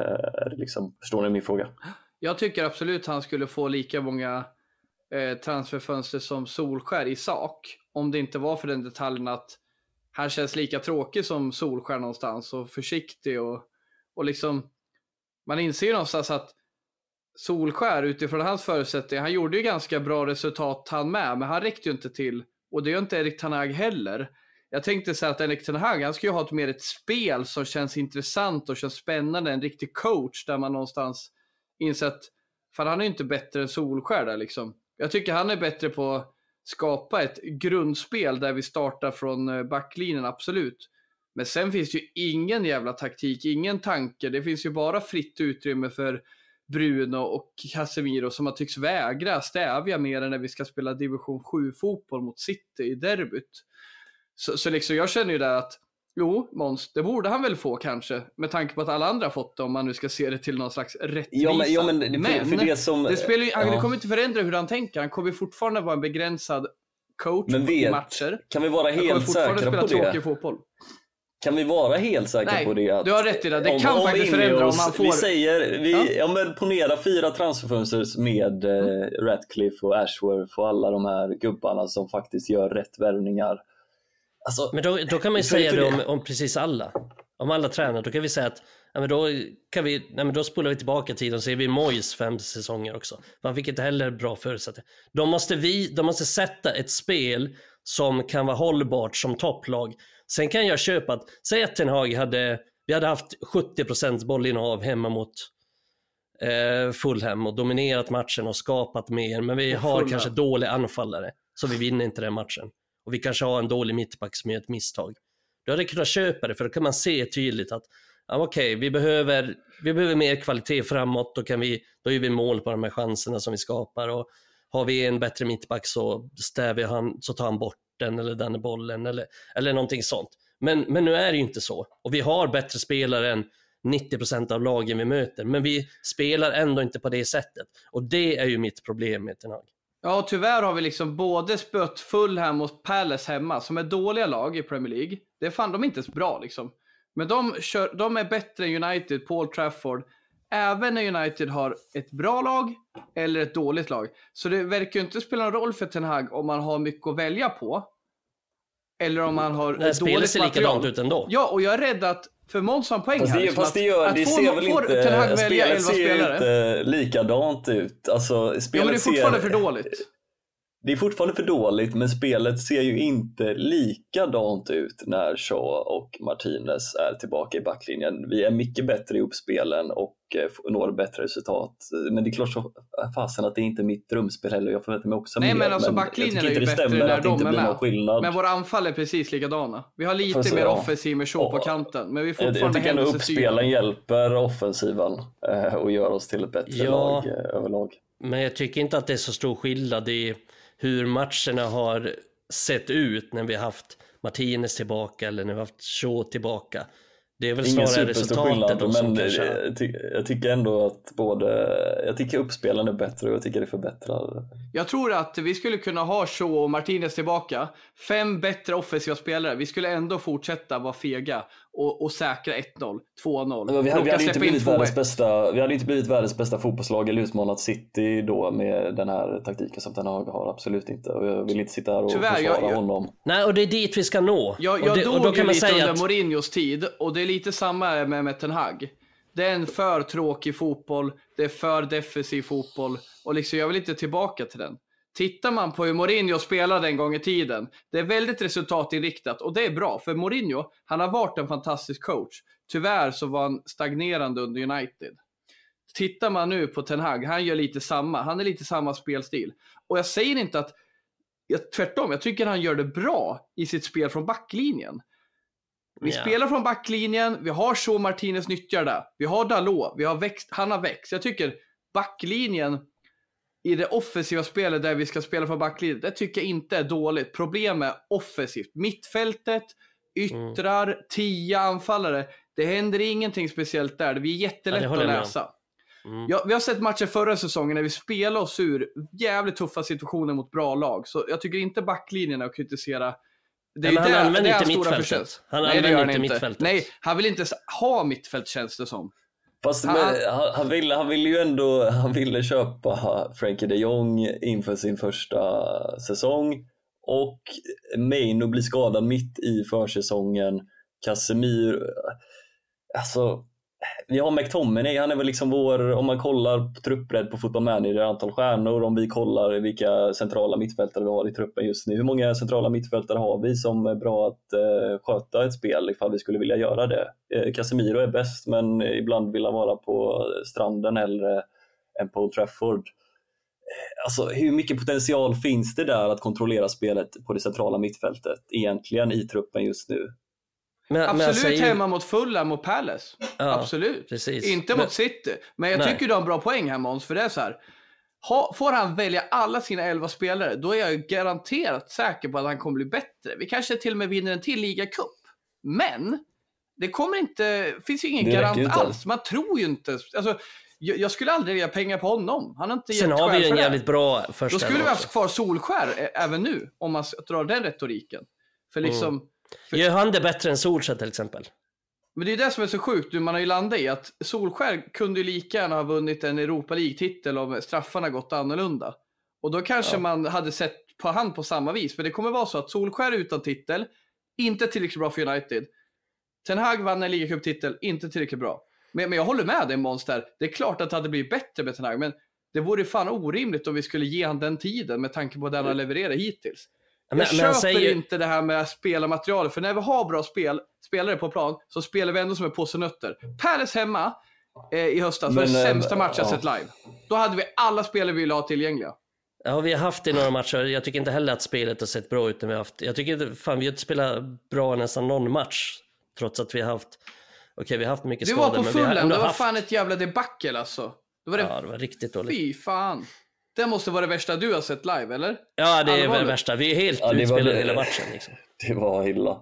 [SPEAKER 1] Förstår ni min fråga?
[SPEAKER 2] Jag tycker absolut han skulle få lika många transferfönster som Solskär i sak. Om det inte var för den detaljen att han känns lika tråkig som Solskär någonstans och försiktig och liksom man inser ju någonstans att Solskär utifrån hans förutsättningar, han gjorde ju ganska bra resultat han med, men han räckte ju inte till, och det gör inte Erik ten Hag heller. Jag tänkte så att Erik ten Hag, han ska ju ha ett spel som känns intressant och känns spännande, en riktig coach där man någonstans insett, för han är ju inte bättre än Solskär där liksom. Jag tycker han är bättre på att skapa ett grundspel där vi startar från backlinjen, absolut. Men sen finns ju ingen jävla taktik, ingen tanke, det finns ju bara fritt utrymme för Bruno och Casemiro som har tycks vägra stävja mer än när vi ska spela division 7-fotboll mot City i derbyt. Så liksom jag känner ju där att jo, Måns, det borde han väl få kanske, med tanke på att alla andra fått det, om man nu ska se det till någon slags rättvisa. Men
[SPEAKER 1] för det som,
[SPEAKER 2] det spelar ju, det kommer inte förändra hur han tänker. Han kommer fortfarande vara en begränsad coach i matcher.
[SPEAKER 1] Kan vi vara helt säkra på det?
[SPEAKER 2] Fotboll.
[SPEAKER 1] Kan vi vara helt säkra på det?
[SPEAKER 2] Nej, du har rätt i det. Det kan faktiskt förändra om man får...
[SPEAKER 1] Vi säger, men ponera 4 transferfönster med Ratcliffe och Ashworth och alla de här gubbarna som faktiskt gör rätt värvningar. Alltså,
[SPEAKER 3] men då kan man ju säga det om precis alla. Om alla tränare, då kan vi säga att då spolar vi tillbaka tiden och säger vi Moyes 5 säsonger också. Man fick inte heller bra förutsättningar. De måste sätta ett spel som kan vara hållbart som topplag. Sen kan jag köpa att, säg att Ten Hag vi hade haft 70% bollinnehav hemma mot Fulham och dominerat matchen och skapat mer, men vi har kanske dåliga anfallare så vi vinner inte den matchen. Och vi kanske har en dålig mittback som gör ett misstag. Då hade jag kunnat köpa det, för då kan man se tydligt att okej, vi behöver mer kvalitet framåt, då gör vi mål på de här chanserna som vi skapar, och har vi en bättre mittback så tar han bort den eller den bollen eller någonting sånt. Men nu är det ju inte så. Och vi har bättre spelare än 90% av lagen vi möter, men vi spelar ändå inte på det sättet. Och det är ju mitt problem med Ten Hag.
[SPEAKER 2] Ja, tyvärr har vi liksom både spött Fulham och Palace hemma, som är dåliga lag i Premier League. Det är fan, de är inte så bra liksom. Men de är bättre än United på Old Trafford, även när United har ett bra lag eller ett dåligt lag. Så det verkar ju inte spela någon roll för Ten Hag om man har mycket att välja på, eller om man har ett dåligt
[SPEAKER 3] ser likadant ut ändå.
[SPEAKER 2] Ja, och jag är rädd att för Måns har en poäng här.
[SPEAKER 1] Fast det ser väl inte...
[SPEAKER 2] Ten Hag välja 11 spelare.
[SPEAKER 1] Inte likadant ut. Alltså, spelet
[SPEAKER 2] men det är fortfarande för dåligt.
[SPEAKER 1] Det är fortfarande för dåligt, men spelet ser ju inte likadant ut när Shaw och Martinez är tillbaka i backlinjen. Vi är mycket bättre i uppspelen och når bättre resultat. Men det är klart så fasen att det är inte mitt drömspel heller. Jag förväntar mig också
[SPEAKER 2] mer.
[SPEAKER 1] Men
[SPEAKER 2] alltså backlinjen är ju bättre när de är med. Men våra anfall är precis likadana. Vi har lite mer offensiv med Shaw på kanten. Men vi fortfarande
[SPEAKER 1] jag tycker att uppspelen hjälper offensiven och gör oss till ett bättre lag överlag.
[SPEAKER 3] Men jag tycker inte att det är så stor skillnad i hur matcherna har sett ut när vi har haft Martinez tillbaka eller när vi har haft Shaw tillbaka. Det är väl snarare resultatet då, men
[SPEAKER 1] jag tycker ändå att jag tycker uppspelen är bättre och jag tycker det förbättrar.
[SPEAKER 2] Jag tror att vi skulle kunna ha Shaw och Martinez tillbaka, 5 bättre offensiva spelare. Vi skulle ändå fortsätta vara fega och säkra 1-0, 2-0.
[SPEAKER 1] Vi hade inte blivit världens bästa fotbollslag eller utmanat City då med den här taktiken som den har, absolut inte. Och jag vill inte sitta här och försvara honom.
[SPEAKER 3] Nej, och det är dit vi ska nå.
[SPEAKER 2] Jag dog ju lite under Mourinhos tid, och det är lite samma med Ten Hag. Det är en för tråkig fotboll, det är för defensiv fotboll, och liksom jag vill inte tillbaka till den. Tittar man på hur Mourinho spelade en gång i tiden, det är väldigt resultatinriktat, och det är bra, för Mourinho, han har varit en fantastisk coach. Tyvärr så var han stagnerande under United. Tittar man nu på Ten Hag, han gör lite samma, han är lite samma spelstil. Och jag säger inte att, tvärtom, jag tycker han gör det bra i sitt spel från backlinjen. Vi spelar från backlinjen, vi har Shaw, Martinez nyttjar det. Vi har Dalot, han har växt. Jag tycker backlinjen i det offensiva spelet där vi ska spela från backlinjen, det tycker jag inte är dåligt. Problemet är offensivt. Mittfältet, yttrar, 10 anfallare. Det händer ingenting speciellt där. Vi är jättelätt att läsa. Vi har sett matcher förra säsongen när vi spelar oss ur jävligt tuffa situationer mot bra lag. Så jag tycker inte backlinjen är att kritisera.
[SPEAKER 3] Han använder inte mittfältet.
[SPEAKER 2] Nej, han vill inte ha mittfält, känns det som.
[SPEAKER 1] Fast han ville köpa Frankie de Jong inför sin första säsong, och Maino blir skadad mitt i försäsongen. Casemiro, alltså vi har McTominay, han är väl liksom om man kollar på truppbredd på Football Manager, antal stjärnor, om vi kollar vilka centrala mittfältare vi har i truppen just nu, hur många centrala mittfältare har vi som är bra att sköta ett spel ifall vi skulle vilja göra det. Casemiro är bäst, men ibland vill han vara på stranden eller än på Old Trafford. Alltså hur mycket potential finns det där att kontrollera spelet på det centrala mittfältet egentligen i truppen just nu?
[SPEAKER 2] Absolut, hemma mot Fulham och Palace.
[SPEAKER 3] Ja,
[SPEAKER 2] absolut.
[SPEAKER 3] Precis.
[SPEAKER 2] Inte mot City. Men jag tycker du har en bra poäng här, Måns, för det är så här. får han välja alla sina 11 spelare, då är jag garanterat säker på att han kommer bli bättre. Vi kanske till och med vinner en till ligacup. Men det kommer inte, finns ju ingen garant alls. Man tror ju inte, alltså, jag skulle aldrig ge pengar på honom. Han har inte
[SPEAKER 3] Sen har vi ju en jävligt bra första.
[SPEAKER 2] Då skulle vi haft kvar Solskär även nu, om man drar den retoriken. För liksom...
[SPEAKER 3] Gör han det bättre än Solskär till exempel?
[SPEAKER 2] Men det är det som är så sjukt nu, man har ju landat i att Solskär kunde ju lika gärna ha vunnit en Europa League-titel om straffarna gått annorlunda. Och då kanske man hade sett på han på samma vis. För det kommer vara så att Solskär utan titel, inte tillräckligt bra för United. Ten Hag vann en ligacup-titel, inte tillräckligt bra. Men jag håller med dig, Monster. Det är klart att det hade blivit bättre med Ten Hag, men det vore fan orimligt om vi skulle ge han den tiden med tanke på den han levererar hittills. Jag köper inte det här med spelarmaterial, för när vi har bra spelare på plan så spelar vi ändå som en påse nötter. Palace hemma i höstas var det sämsta match jag sett live. Då hade vi alla spelare vi ville ha tillgängliga.
[SPEAKER 3] Ja, vi har haft det i några matcher. Jag tycker inte heller att spelet har sett bra ut när vi har haft. Jag tycker fan vi har inte spelat bra nästan någon match, trots att vi har haft vi har haft mycket skador.
[SPEAKER 2] Det var på Fulham, det var fan ett jävla debacle alltså.
[SPEAKER 3] Det var riktigt dåligt.
[SPEAKER 2] Fy fan. Det måste vara det värsta du har sett live, eller?
[SPEAKER 3] Ja, det är det värsta. Vi är helt utspelade hela matchen. Liksom.
[SPEAKER 1] Det var illa.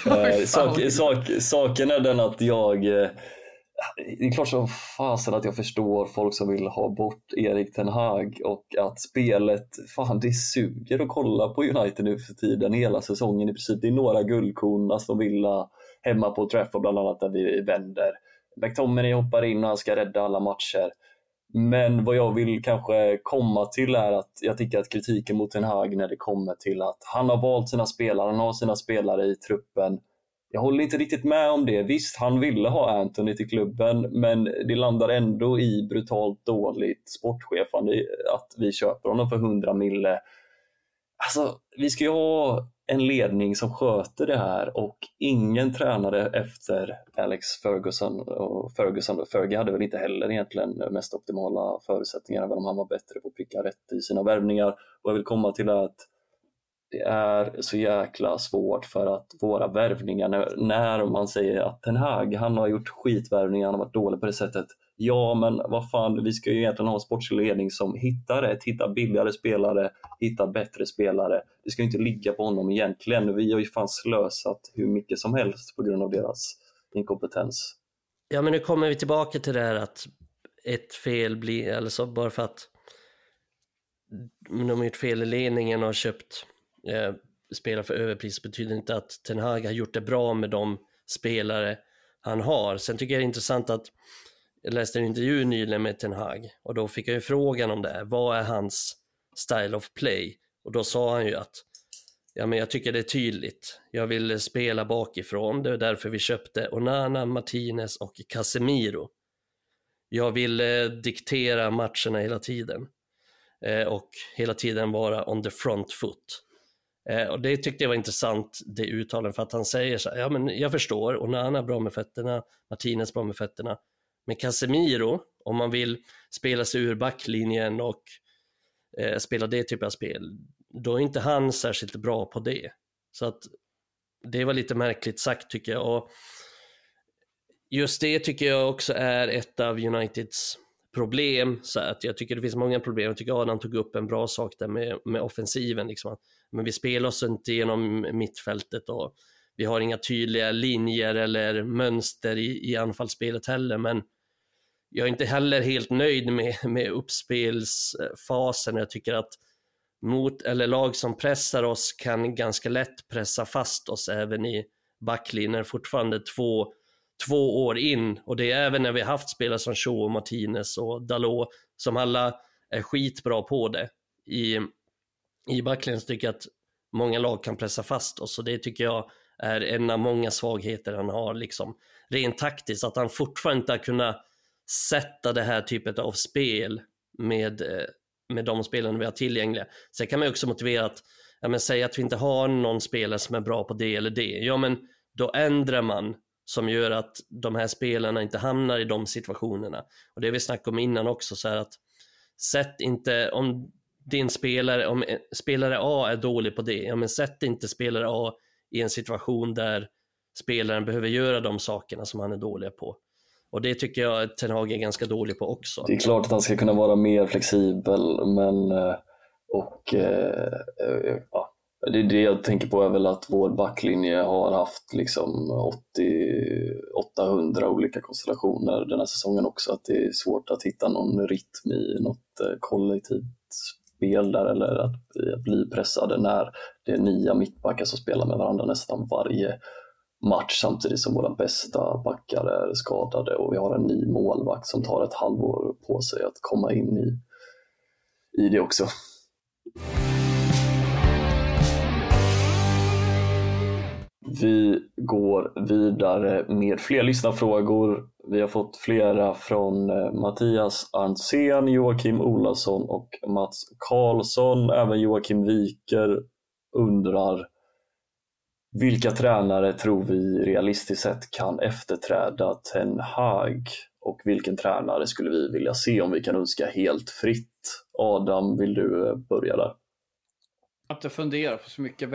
[SPEAKER 1] Saken är den att det är klart som fasen att jag förstår folk som vill ha bort Erik Ten Hag och att spelet, fan det suger att kolla på United nu för tiden hela säsongen i princip. Det är några guldkorn, Aston Villa hemma på Trafford bland annat där vi vänder. McTominay hoppar in och han ska rädda alla matcher. Men vad jag vill kanske komma till är att jag tycker att kritiken mot Ten Hag när det kommer till att han har valt sina spelare, han har sina spelare i truppen. Jag håller inte riktigt med om det. Visst, han ville ha Anthony till klubben, men det landar ändå i brutalt dåligt sportchefande att vi köper honom för 100 mille. Alltså, vi ska ju ha en ledning som sköter det här och ingen tränare efter Alex Ferguson. Och Fergie hade väl inte heller egentligen mest optimala förutsättningar, även om han var bättre på att pricka rätt i sina värvningar. Och jag vill komma till att det är så jäkla svårt för att våra värvningar, när man säger att Ten Hag, han har gjort skitvärvningar, han har varit dålig på det sättet. Ja, men vad fan, vi ska ju egentligen ha en sportslig ledning som hittar billigare spelare, hittar bättre spelare. Det ska ju inte ligga på honom egentligen. Vi har ju fan slösat hur mycket som helst på grund av deras inkompetens.
[SPEAKER 3] Ja, men nu kommer vi tillbaka till det här att ett fel blir, eller så bara för att de har gjort fel i ledningen och har köpt spelare för överpris betyder inte att Ten Hag har gjort det bra med de spelare han har. Sen tycker jag det är intressant att jag läste en intervju nyligen med Ten Hag och då fick jag ju frågan om det här. Vad är hans style of play? Och då sa han ju att men jag tycker det är tydligt. Jag vill spela bakifrån. Det är därför vi köpte Onana, Martinez och Casemiro. Jag vill diktera matcherna hela tiden. Och hela tiden vara on the front foot. Och det tyckte jag var intressant, det uttalandet, för att han säger så här, men jag förstår, Onana bra med fötterna, Martinez bra med fötterna, men Casemiro, om man vill spela sig ur backlinjen och spela det typ av spel, då är inte han särskilt bra på det. Så att det var lite märkligt sagt tycker jag, och just det tycker jag också är ett av Uniteds problem, så att jag tycker det finns många problem. Jag tycker Adam tog upp en bra sak där med offensiven liksom. Men vi spelar oss inte genom mittfältet och vi har inga tydliga linjer eller mönster i anfallsspelet heller, men jag är inte heller helt nöjd med uppspelsfasen. Jag tycker att lag som pressar oss kan ganska lätt pressa fast oss även i backlinjen, fortfarande två år in, och det är även när vi har haft spelare som Shaw och Martinez och Dalot som alla är skitbra på det i backlinjen. Så tycker jag att många lag kan pressa fast oss, och det tycker jag är en av många svagheter han har liksom, rent taktiskt, att han fortfarande inte har kunnat sätta det här typet av spel med de spelarna vi har tillgängliga. Sen kan man också motivera att säga att vi inte har någon spelare som är bra på det eller det, men då ändrar man som gör att de här spelarna inte hamnar i de situationerna. Och det vi snackade om innan också, så här att sätt inte, om spelare A är dålig på det, men sätt inte spelare A i en situation där spelaren behöver göra de sakerna som han är dålig på. Och det tycker jag Ten Hag är ganska dålig på också.
[SPEAKER 1] Det är klart att han ska kunna vara mer flexibel, men ja, det jag tänker på är väl att vår backlinje har haft liksom 800 olika konstellationer den här säsongen också, att det är svårt att hitta någon rytm i något kollektivt spel där, eller att bli pressade när det är 9 mittbackar som spelar med varandra nästan varje match, samtidigt som våra bästa backar är skadade och vi har en ny målvakt som tar ett halvår på sig att komma in i det också. Vi går vidare med fler lyssnarfrågor. Vi har fått flera från Mattias Arntzen, Joakim Olason och Mats Karlsson. Även Joakim Wiker undrar: vilka tränare tror vi realistiskt sett kan efterträda Ten Hag? Och vilken tränare skulle vi vilja se om vi kan önska helt fritt? Adam, vill du börja där?
[SPEAKER 2] Att jag funderar på så mycket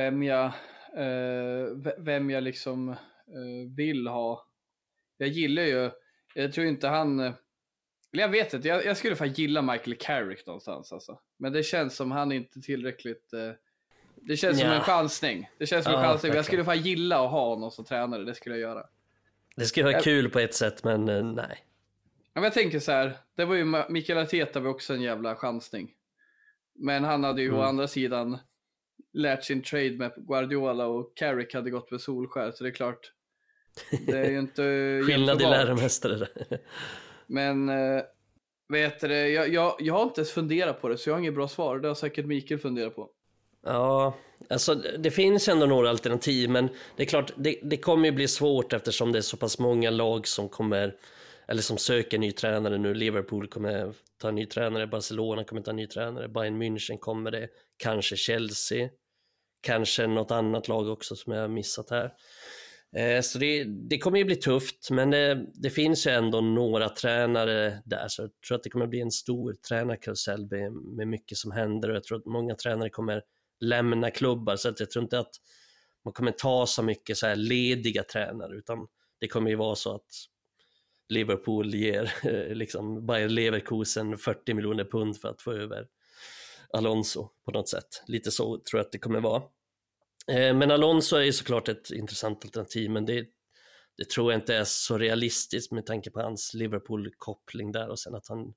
[SPEAKER 2] vem jag liksom vill ha. Jag gillar ju, jag tror inte han, eller jag vet inte, jag skulle fan gilla Michael Carrick någonstans alltså. Men det känns som han inte tillräckligt, det känns som en chansning. Det känns som en chansning, jag skulle fan gilla att ha någon som tränare, det skulle jag göra. Det
[SPEAKER 3] skulle vara kul på ett sätt, men nej.
[SPEAKER 2] Men jag tänker så här, det var ju Mikael Arteta var också en jävla chansning. Men han hade ju å andra sidan lärt sin trade med Guardiola, och Carrick hade gått med Solskär, så det är klart, det är ju inte
[SPEAKER 3] skillnad i läromästare.
[SPEAKER 2] Men vet du, jag har inte ens funderat på det, så jag har inget bra svar. Det har säkert Mikael funderat på.
[SPEAKER 3] Ja, alltså det finns ändå några alternativ, men det är klart, det kommer ju bli svårt eftersom det är så pass många lag som kommer, eller som söker ny tränare nu. Liverpool kommer ta en ny tränare, Barcelona kommer ta en ny tränare, Bayern München kommer det, kanske Chelsea, kanske något annat lag också som jag har missat här. Så det kommer ju bli tufft, men det finns ju ändå några tränare där, så jag tror att det kommer bli en stor tränarkarusell med mycket som händer, och jag tror att många tränare kommer lämna klubbar, så att jag tror inte att man kommer ta så mycket så här lediga tränare, utan det kommer ju vara så att Liverpool ger liksom Bayer Leverkusen 40 miljoner pund för att få över Alonso på något sätt. Lite så tror jag att det kommer vara. Men Alonso är ju såklart ett intressant alternativ, men det tror jag inte är så realistiskt med tanke på hans Liverpool-koppling där, och sen att han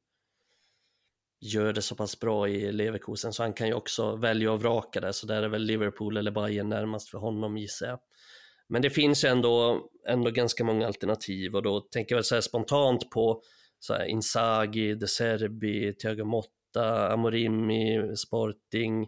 [SPEAKER 3] gör det så pass bra i Leverkusen, så han kan ju också välja och vraka där, så där är väl Liverpool eller Bayern närmast för honom, gissar jag. Men det finns ju ändå ganska många alternativ, och då tänker jag väl så här spontant på så här Inzaghi, De Zerbi, Thiago Motta, Amorim, Sporting,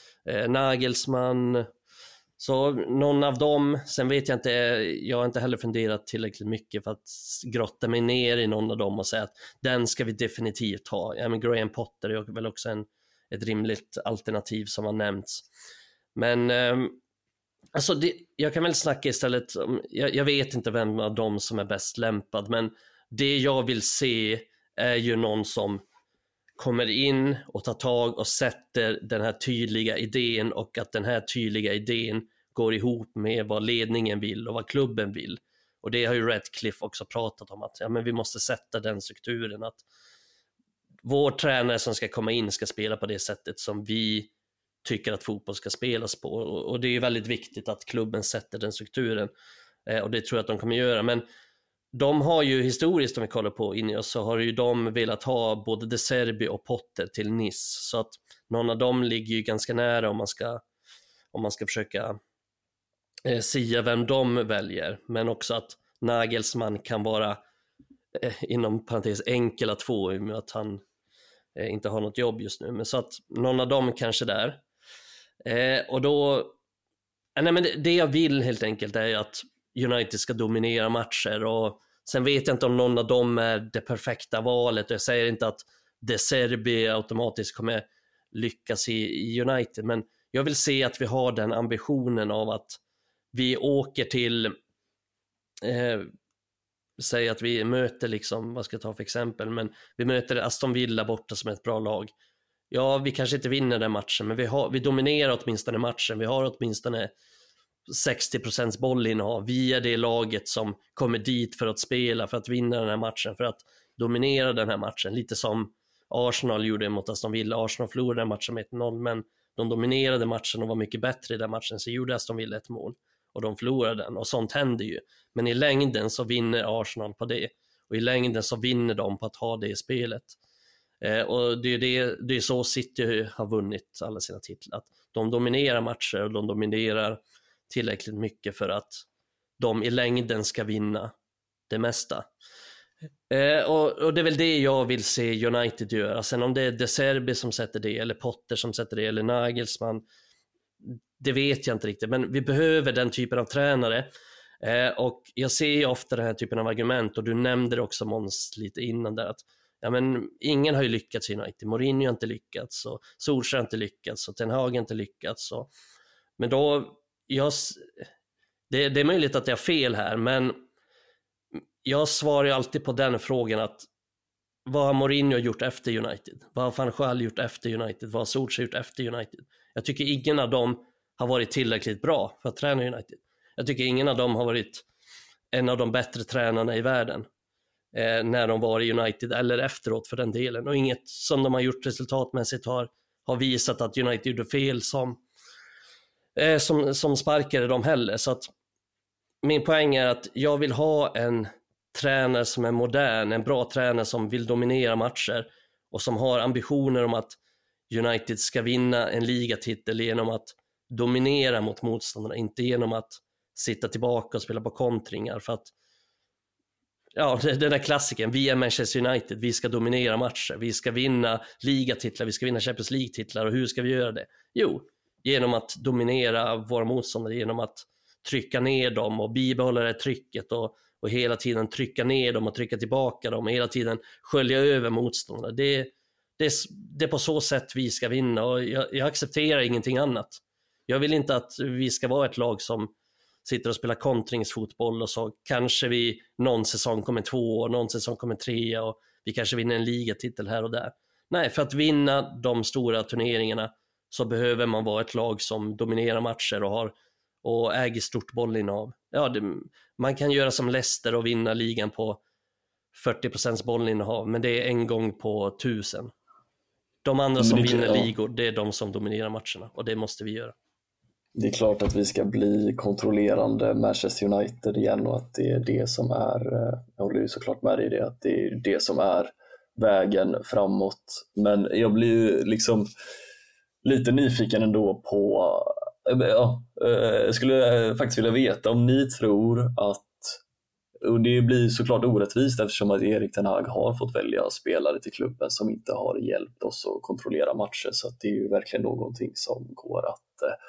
[SPEAKER 3] Nagelsmann, så någon av dem. Sen vet jag inte, jag har inte heller funderat tillräckligt mycket för att grotta mig ner i någon av dem och säga att den ska vi definitivt ha. Ja, men Graham Potter är väl också ett rimligt alternativ som har nämnts. Men alltså jag kan väl snacka istället om, jag vet inte vem av dem som är bäst lämpad, men det jag vill se är ju någon som kommer in och tar tag och sätter den här tydliga idén, och att den här tydliga idén går ihop med vad ledningen vill och vad klubben vill. Och det har ju Redcliffe också pratat om, att ja, men vi måste sätta den strukturen, att vår tränare som ska komma in ska spela på det sättet som vi tycker att fotboll ska spelas på, och det är ju väldigt viktigt att klubben sätter den strukturen, och det tror jag att de kommer göra. Men de har ju historiskt, om vi kollar på Ineos, så har ju de velat ha både De Zerbi och Potter till Nice, så att någon av dem ligger ju ganska nära om man ska försöka sia vem de väljer. Men också att Nagelsmann kan vara inom parentes enkel att få, i och med att han inte har något jobb just nu, men så att någon av dem kanske där. Och då nej, men det jag vill helt enkelt är att United ska dominera matcher, och sen vet jag inte om någon av dem är det perfekta valet. Jag säger inte att De Zerbi automatiskt kommer lyckas i United, men jag vill se att vi har den ambitionen av att vi åker till säg att vi möter liksom, vad ska jag ta för exempel, men vi möter Aston Villa borta som ett bra lag. Ja, vi kanske inte vinner den matchen, men vi dominerar åtminstone matchen. Vi har åtminstone 60% bollinnehav. Vi är det laget som kommer dit för att spela, för att vinna den här matchen, för att dominera den här matchen. Lite som Arsenal gjorde mot Aston Villa. Arsenal förlorade den matchen med 1-0, men de dominerade matchen och var mycket bättre i den matchen. Så gjorde Aston Villa ett mål och de förlorade den, och sånt händer ju. Men i längden så vinner Arsenal på det, och i längden så vinner de på att ha det i spelet. Och det är så City har vunnit alla sina titlar. Att de dominerar matcher och de dominerar tillräckligt mycket för att de i längden ska vinna det mesta. Och det är väl det jag vill se United göra. Sen om det är De Zerbi som sätter det, eller Potter som sätter det, eller Nagelsmann, det vet jag inte riktigt. Men vi behöver den typen av tränare. Och jag ser ju ofta den här typen av argument, och du nämnde det också, Måns, lite innan där, att ja, men ingen har ju lyckats i United. Mourinho har inte lyckats, och Solskjaer har inte lyckats, och Ten Hag har inte lyckats. Men då, det är möjligt att jag har fel här, men jag svarar ju alltid på den frågan, att vad har Mourinho gjort efter United? Vad har Van Gaal gjort efter United? Vad har Solskjaer gjort efter United? Jag tycker ingen av dem har varit tillräckligt bra för att träna United. Jag tycker ingen av dem har varit en av de bättre tränarna i världen när de var i United, eller efteråt för den delen. Och inget som de har gjort resultatmässigt har visat att United gjorde fel som sparkade dem heller. Så att min poäng är att jag vill ha en tränare som är modern, en bra tränare som vill dominera matcher och som har ambitioner om att United ska vinna en ligatitel genom att dominera mot motståndarna, inte genom att sitta tillbaka och spela på kontringar. För att, ja, den där klassiken, vi är Manchester United, vi ska dominera matcher, vi ska vinna ligatitlar, vi ska vinna Champions League-titlar. Och hur ska vi göra det? Jo, genom att dominera våra motståndare, genom att trycka ner dem och bibehålla det trycket och hela tiden trycka ner dem och trycka tillbaka dem och hela tiden skölja över motståndare. Det är på så sätt vi ska vinna, och jag accepterar ingenting annat. Jag vill inte att vi ska vara ett lag som sitter och spelar kontringsfotboll, och så kanske vi någon säsong kommer 2 och någon säsong kommer 3 och vi kanske vinner en ligatitel här och där. Nej, för att vinna de stora turneringarna så behöver man vara ett lag som dominerar matcher och äger stort bollinnehav. Ja, man kan göra som Leicester och vinna ligan på 40% bollinnehav, men det är en gång på 1000. De andra som vinner ligor, det är de som dominerar matcherna, och det måste vi göra.
[SPEAKER 1] Det är klart att vi ska bli kontrollerande Manchester United igen, och att det är det som är, jag håller ju såklart med i det, att det är det som är vägen framåt. Men jag blir ju liksom lite nyfiken ändå på, jag skulle faktiskt vilja veta om ni tror att, och det blir såklart orättvist eftersom att Erik Ten Hag har fått välja spelare till klubben som inte har hjälpt oss att kontrollera matcher, så att det är ju verkligen någonting som går att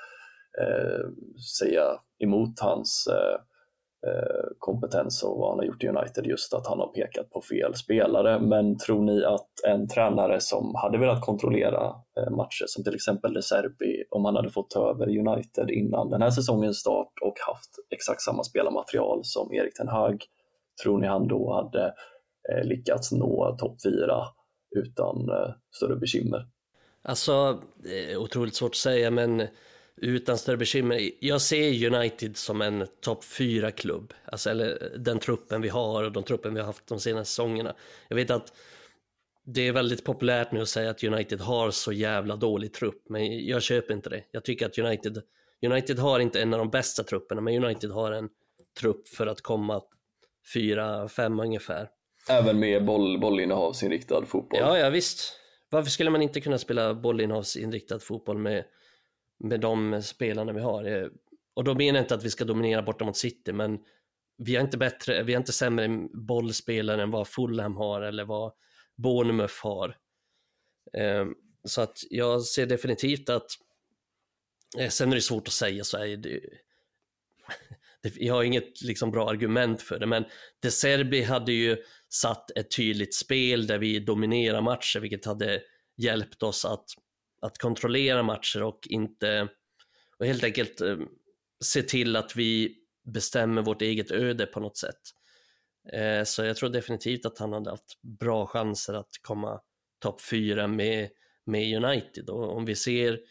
[SPEAKER 1] säga emot hans kompetens och vad han har gjort i United, just att han har pekat på fel spelare. Men tror ni att en tränare som hade velat kontrollera matcher, som till exempel De Zerbi, om han hade fått ta över United innan den här säsongens start och haft exakt samma spelarmaterial som Erik Ten Hag, tror ni han då hade lyckats nå topp 4 utan större bekymmer?
[SPEAKER 3] Alltså, det är otroligt svårt att säga, men utan större bekymmer. Jag ser United som en topp 4-klubb. Alltså, eller den truppen vi har och de truppen vi har haft de senaste säsongerna. Jag vet att det är väldigt populärt nu att säga att United har så jävla dålig trupp, men jag köper inte det. Jag tycker att United har inte en av de bästa trupperna, men United har en trupp för att komma 4-5 ungefär.
[SPEAKER 1] Även med bollinnehavsinriktad fotboll?
[SPEAKER 3] Ja, visst. Varför skulle man inte kunna spela bollinnehavsinriktad fotboll med de spelarna vi har? Och då menar jag inte att vi ska dominera borta mot City, men vi är inte sämre bollspelare än vad Fulham har eller vad Bournemouth har. Så att jag ser definitivt att, sen är det svårt att säga, så är det, jag har inget liksom bra argument för det, men De Zerbi hade ju satt ett tydligt spel där vi dominerar matcher, vilket hade hjälpt oss att kontrollera matcher och helt enkelt se till att vi bestämmer vårt eget öde på något sätt. Så jag tror definitivt att han hade haft bra chanser att komma topp 4 med United. Och om vi ser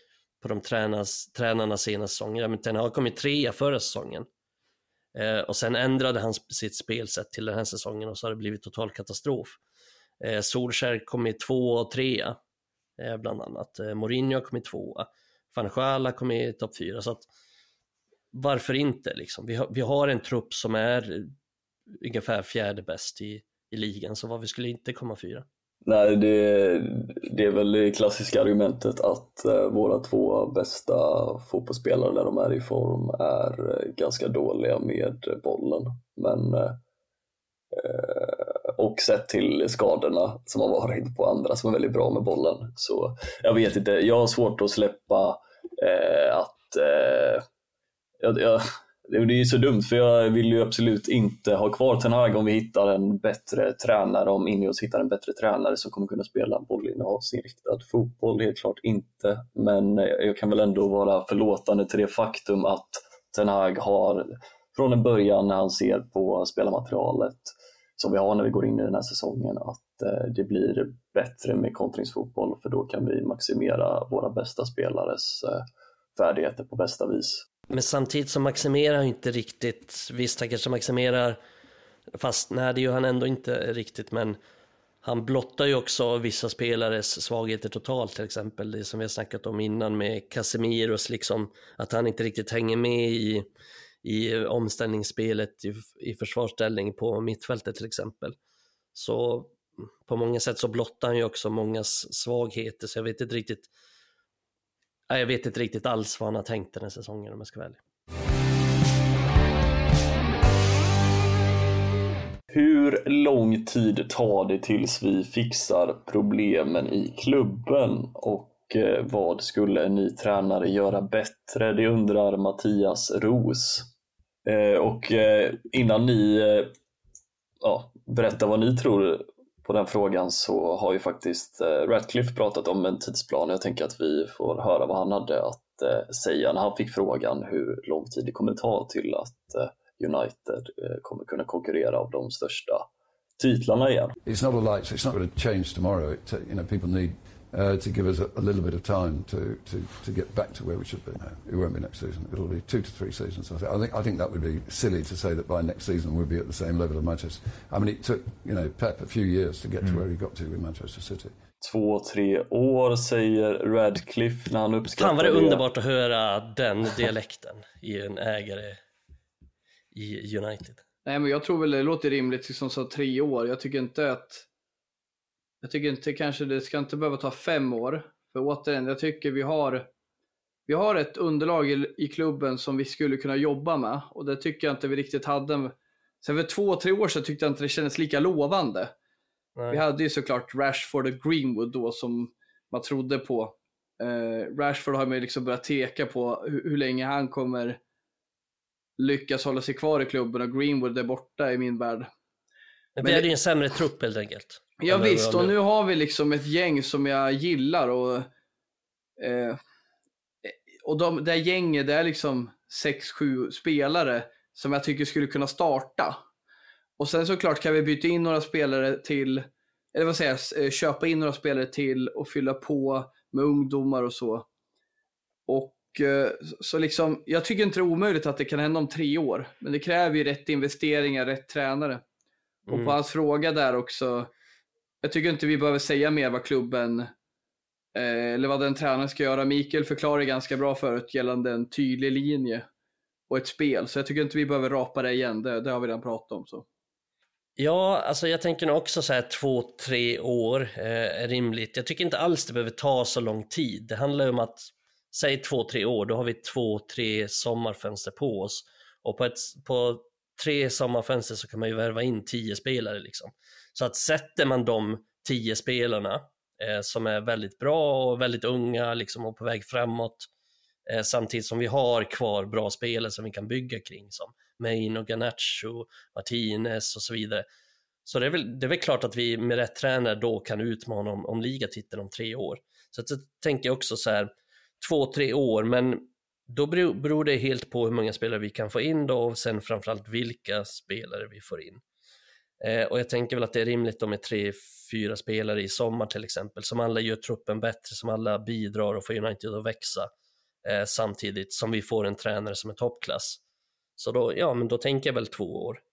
[SPEAKER 3] på de tränarna senaste säsongen. Men Ten Hag kom 3 förra säsongen. Och sen ändrade han sitt spelsätt till den här säsongen och så har det blivit total katastrof. Solskjaer kom 2 och 3 bland annat. Mourinho kom 2. Van Gaal kom i topp 4. Så att, varför inte liksom? Vi har en trupp som är ungefär 4:e bäst i ligan, så varför skulle inte komma 4?
[SPEAKER 1] Nej, det är väl det klassiska argumentet att våra 2 bästa fotbollsspelare när de är i form är ganska dåliga med bollen. Men och sett till skadorna som har varit på andra som är väldigt bra med bollen. Så jag vet inte, jag har svårt att släppa det är ju så dumt, för jag vill ju absolut inte ha kvar Ten Hag om vi hittar en bättre tränare, om Ineos hittar en bättre tränare som kommer kunna spela bollinnehavsinriktad fotboll, helt klart inte. Men jag kan väl ändå vara förlåtande till det faktum att Ten Hag har från en början, när han ser på spelarmaterialet som vi har när vi går in i den här säsongen, att det blir bättre med kontringsfotboll, för då kan vi maximera våra bästa spelares färdigheter på bästa vis.
[SPEAKER 3] Men samtidigt så maximerar han inte riktigt, visst han kanske maximerar, fast nej det gör han ändå inte riktigt, men han blottar ju också vissa spelares svagheter totalt, till exempel det som vi har snackat om innan med Casemiros, liksom, att han inte riktigt hänger med i omställningsspelet i försvarsställning på mittfältet till exempel. Så på många sätt så blottar han ju också mångas svagheter, så jag vet inte riktigt alls vad han har tänkt den här säsongen, om jag ska välja.
[SPEAKER 1] Hur lång tid tar det tills vi fixar problemen i klubben, och vad skulle en ny tränare göra bättre? Det undrar Mattias Ros. Och innan ni berättar vad ni tror på den frågan, så har ju faktiskt Ratcliffe pratat om en tidsplan. Jag tänker att vi får höra vad han hade att säga när han fick frågan hur lång tid det kommer ta till att United kommer kunna konkurrera av de största titlarna igen.
[SPEAKER 5] It's not a light, so it's not going to change tomorrow. People need to give us a little bit of time to get back to where we should be. No, it won't be next season. It'll be 2 to 3 seasons. I think that would be silly to say that by next season we'll be at the same level of Manchester. I mean, it took Pep a few years to get to where he got to with Manchester City.
[SPEAKER 1] 2-3 år säger Radcliffe när han uppskattar.
[SPEAKER 3] Fan vad det är underbart att höra den dialekten i en ägare i United.
[SPEAKER 2] Nej, men jag tror väl det låter rimligt liksom så 3 år. Jag tycker inte kanske det ska inte behöva ta 5 år. För återigen, jag tycker vi har ett underlag i klubben som vi skulle kunna jobba med. Och det tycker jag inte vi riktigt hade. Sen för 2-3 år så tyckte jag inte det kändes lika lovande. Nej. Vi hade ju såklart Rashford och Greenwood då som man trodde på. Rashford har man ju liksom börjat teka på hur länge han kommer lyckas hålla sig kvar i klubben, och Greenwood är borta i min värld.
[SPEAKER 3] Men vi hade ju en sämre trupp helt enkelt.
[SPEAKER 2] Ja visst, och nu har vi liksom ett gäng som jag gillar, och det gänget, det är liksom 6-7 spelare som jag tycker skulle kunna starta. Och sen såklart kan vi byta in några spelare till, eller vad säger jag, köpa in några spelare till och fylla på med ungdomar och så. Och så liksom, jag tycker inte det är omöjligt att det kan hända om 3 år, men det kräver ju rätt investeringar, rätt tränare. Och på hans fråga där också, jag tycker inte vi behöver säga mer vad klubben eller vad den tränaren ska göra. Mikael förklarar ganska bra förut gällande en tydlig linje och ett spel, så jag tycker inte vi behöver rapa det igen, det har vi redan pratat om. Så.
[SPEAKER 3] Ja, alltså jag tänker nog också så här 2-3 år är rimligt. Jag tycker inte alls det behöver ta så lång tid. Det handlar om att, säg 2-3 år, då har vi 2-3 sommarfönster på oss. Och på 3 sommarfönster så kan man ju värva in 10 spelare liksom. Så att sätter man de 10 spelarna som är väldigt bra och väldigt unga liksom, och på väg framåt, samtidigt som vi har kvar bra spelare som vi kan bygga kring, som Maino, Garnacho, Martinez och så vidare. Så det är väl klart att vi med rätt tränare då kan utmana om ligatiteln om 3 år. Så att jag tänker också så här 2-3 år, men då beror det helt på hur många spelare vi kan få in då, och sen framförallt vilka spelare vi får in. Och jag tänker väl att det är rimligt med 3-4 spelare i sommar till exempel, som alla gör truppen bättre, som alla bidrar och får United att växa. samtidigt som vi får en tränare som är toppklass. Så då tänker jag väl 2 år.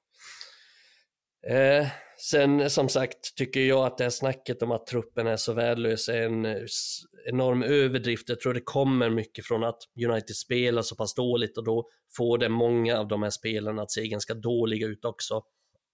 [SPEAKER 3] Sen som sagt tycker jag att det här snacket om att truppen är så värdelös är en enorm överdrift. Jag tror det kommer mycket från att United spelar så pass dåligt, och då får det många av de här spelarna att se ganska dåliga ut också.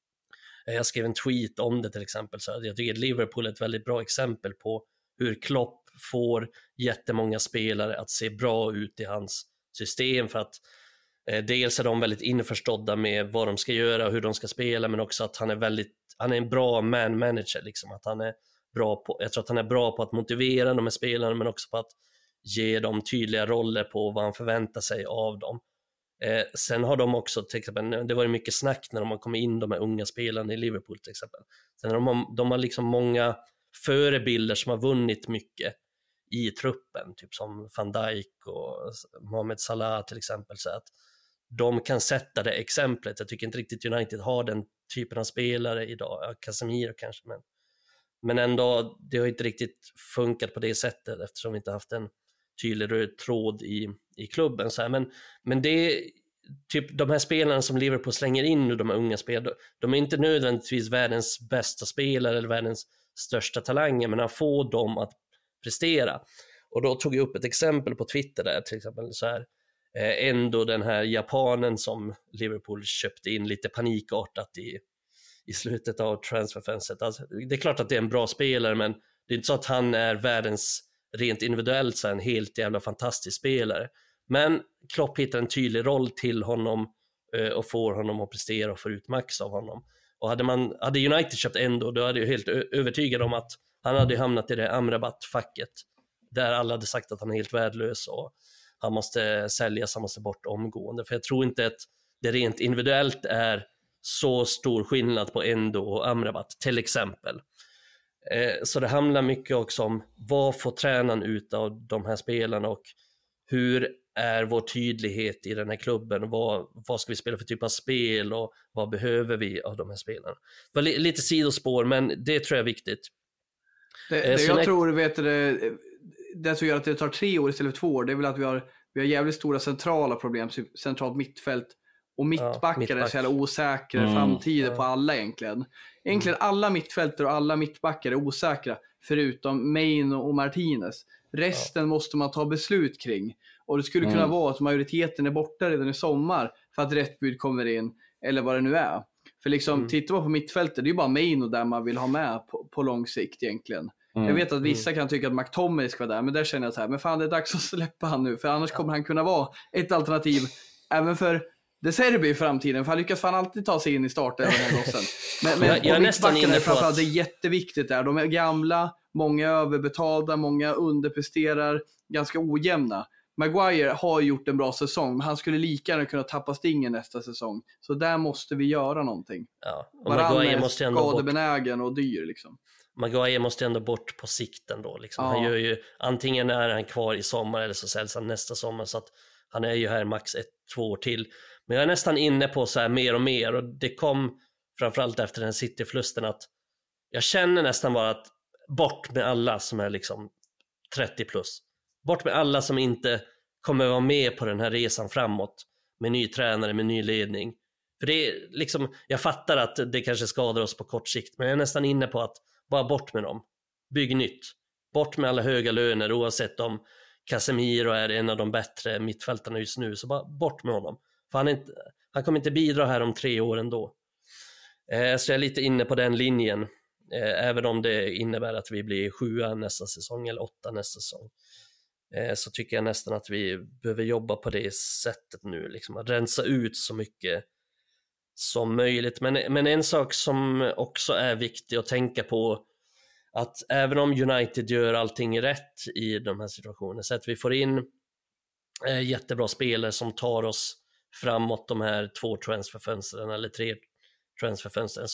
[SPEAKER 3] Jag skrev en tweet om det till exempel, så jag tycker att Liverpool är ett väldigt bra exempel på hur Klopp får jättemånga spelare att se bra ut i hans system, för att dels är de väldigt införstådda med vad de ska göra och hur de ska spela, men också att han är en bra man manager liksom, att han är bra på, jag tror att han är bra på att motivera de här spelarna, men också på att ge dem tydliga roller på vad han förväntar sig av dem. Sen har de också till exempel, det var ju mycket snack när de har kommit in, de här unga spelarna i Liverpool till exempel. Sen de har liksom många förebilder som har vunnit mycket i truppen, typ som Van Dijk och Mohamed Salah till exempel, så att de kan sätta det exemplet. Jag tycker inte riktigt United har den typen av spelare idag, Casemiro kanske, men ändå det har inte riktigt funkat på det sättet eftersom vi inte haft en tydlig röd tråd i klubben så här. Men det är typ de här spelarna som Liverpool slänger in nu, de här unga spelarna, de är inte nödvändigtvis världens bästa spelare eller världens största talanger, men han får dem att prestera. Och då tog jag upp ett exempel på Twitter där, till exempel så här, ändå den här japanen som Liverpool köpte in lite panikartat i slutet av transferfönstret. Alltså, det är klart att det är en bra spelare, men det är inte så att han är världens rent individuellt så en helt jävla fantastisk spelare. Men Klopp hittar en tydlig roll till honom och får honom att prestera och få ut max av honom. Och hade United köpt ändå, då hade jag helt övertygad om att han hade hamnat i det Amrabat-facket där alla hade sagt att han är helt värdelös och han måste säljas, han måste bort omgående. För jag tror inte att det rent individuellt är så stor skillnad på Endo och Amrabat till exempel. Så det handlar mycket också om vad får tränaren ut av de här spelarna och hur är vår tydlighet i den här klubben, vad ska vi spela för typ av spel och vad behöver vi av de här spelarna. Det var lite sidospår, men det tror jag är viktigt.
[SPEAKER 2] Det jag tror, det som gör att det tar 3 år istället för 2 år, det är väl att vi har jävligt stora centrala problem, centralt mittfält och mittbackar är så jävla osäkra framtiden på alla egentligen. Alla mittfältare och alla mittbackar är osäkra förutom Main och Martinez. Resten måste man ta beslut kring. Och det skulle kunna vara att majoriteten är borta redan i sommar för att rätt bud kommer in, eller vad det nu är. För liksom, tittar man på mittfältet, det är ju bara Main och där man vill ha med på lång sikt egentligen. Jag vet att vissa kan tycka att McTominay ska vara där, men där känner jag så här, men fan det är dags att släppa han nu, för annars kommer han kunna vara ett alternativ även för De Serbi i framtiden, för han lyckas fan alltid ta sig in i starten. Men jag är nästan inne på att det är jätteviktigt där. De är gamla, många överbetalda, många underpresterar, ganska ojämna. Maguire har gjort en bra säsong, men han skulle lika gärna kunna tappa stingen nästa säsong. Så där måste vi göra någonting.
[SPEAKER 3] Ja, och
[SPEAKER 2] Maguire måste ändå skadebenägen och dyr liksom.
[SPEAKER 3] Maguire måste ändå bort på sikten då liksom. Han gör ju, antingen är han kvar i sommar eller så säljs han nästa sommar, så att han är ju här max 1-2 år till. Men jag är nästan inne på så här mer och mer, och det kom framförallt efter den City-förlusten att jag känner nästan bara att bort med alla som är liksom 30 plus. Bort med alla som inte kommer vara med på den här resan framåt med ny tränare, med ny ledning. För det är liksom, jag fattar att det kanske skadar oss på kort sikt, men jag är nästan inne på att bara bort med dem. Bygg nytt. Bort med alla höga löner, oavsett om Casemiro är en av de bättre mittfältarna just nu, så bara bort med honom. För han kommer inte bidra här om 3 år ändå. Så jag är lite inne på den linjen. Även om det innebär att vi blir 7 nästa säsong eller 8 nästa säsong. Så tycker jag nästan att vi behöver jobba på det sättet nu. Liksom, att rensa ut så mycket som möjligt. Men en sak som också är viktig att tänka på, att även om United gör allting rätt i de här situationerna, så att vi får in jättebra spelare som tar oss framåt de här 2 transferfönstren eller 3 transferfönstren,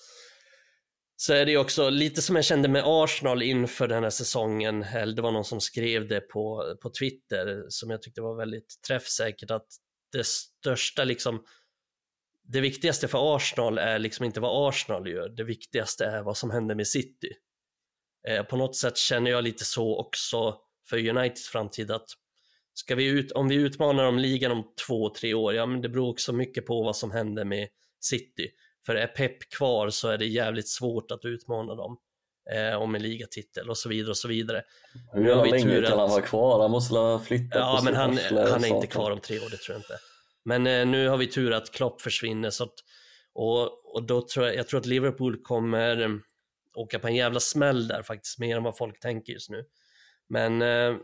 [SPEAKER 3] så är det också lite som jag kände med Arsenal inför den här säsongen. Det var någon som skrev det på Twitter som jag tyckte var väldigt träffsäkert, att det viktigaste för Arsenal är liksom inte vad Arsenal gör, det viktigaste är vad som händer med City. På något sätt känner jag lite så också för Uniteds framtid, att om vi utmanar om ligan om 2-3 år, ja men det beror också mycket på vad som händer med City. För är Pep kvar så är det jävligt svårt att utmana dem om en ligatitel och så vidare och så vidare.
[SPEAKER 1] Hur länge kan han vara kvar? Han måste flytta.
[SPEAKER 3] Ja, men han är inte kvar om 3 år, det tror jag inte. Men nu har vi tur att Klopp försvinner, så att, och då tror jag tror att Liverpool kommer åka på en jävla smäll där faktiskt, mer än vad folk tänker just nu. Men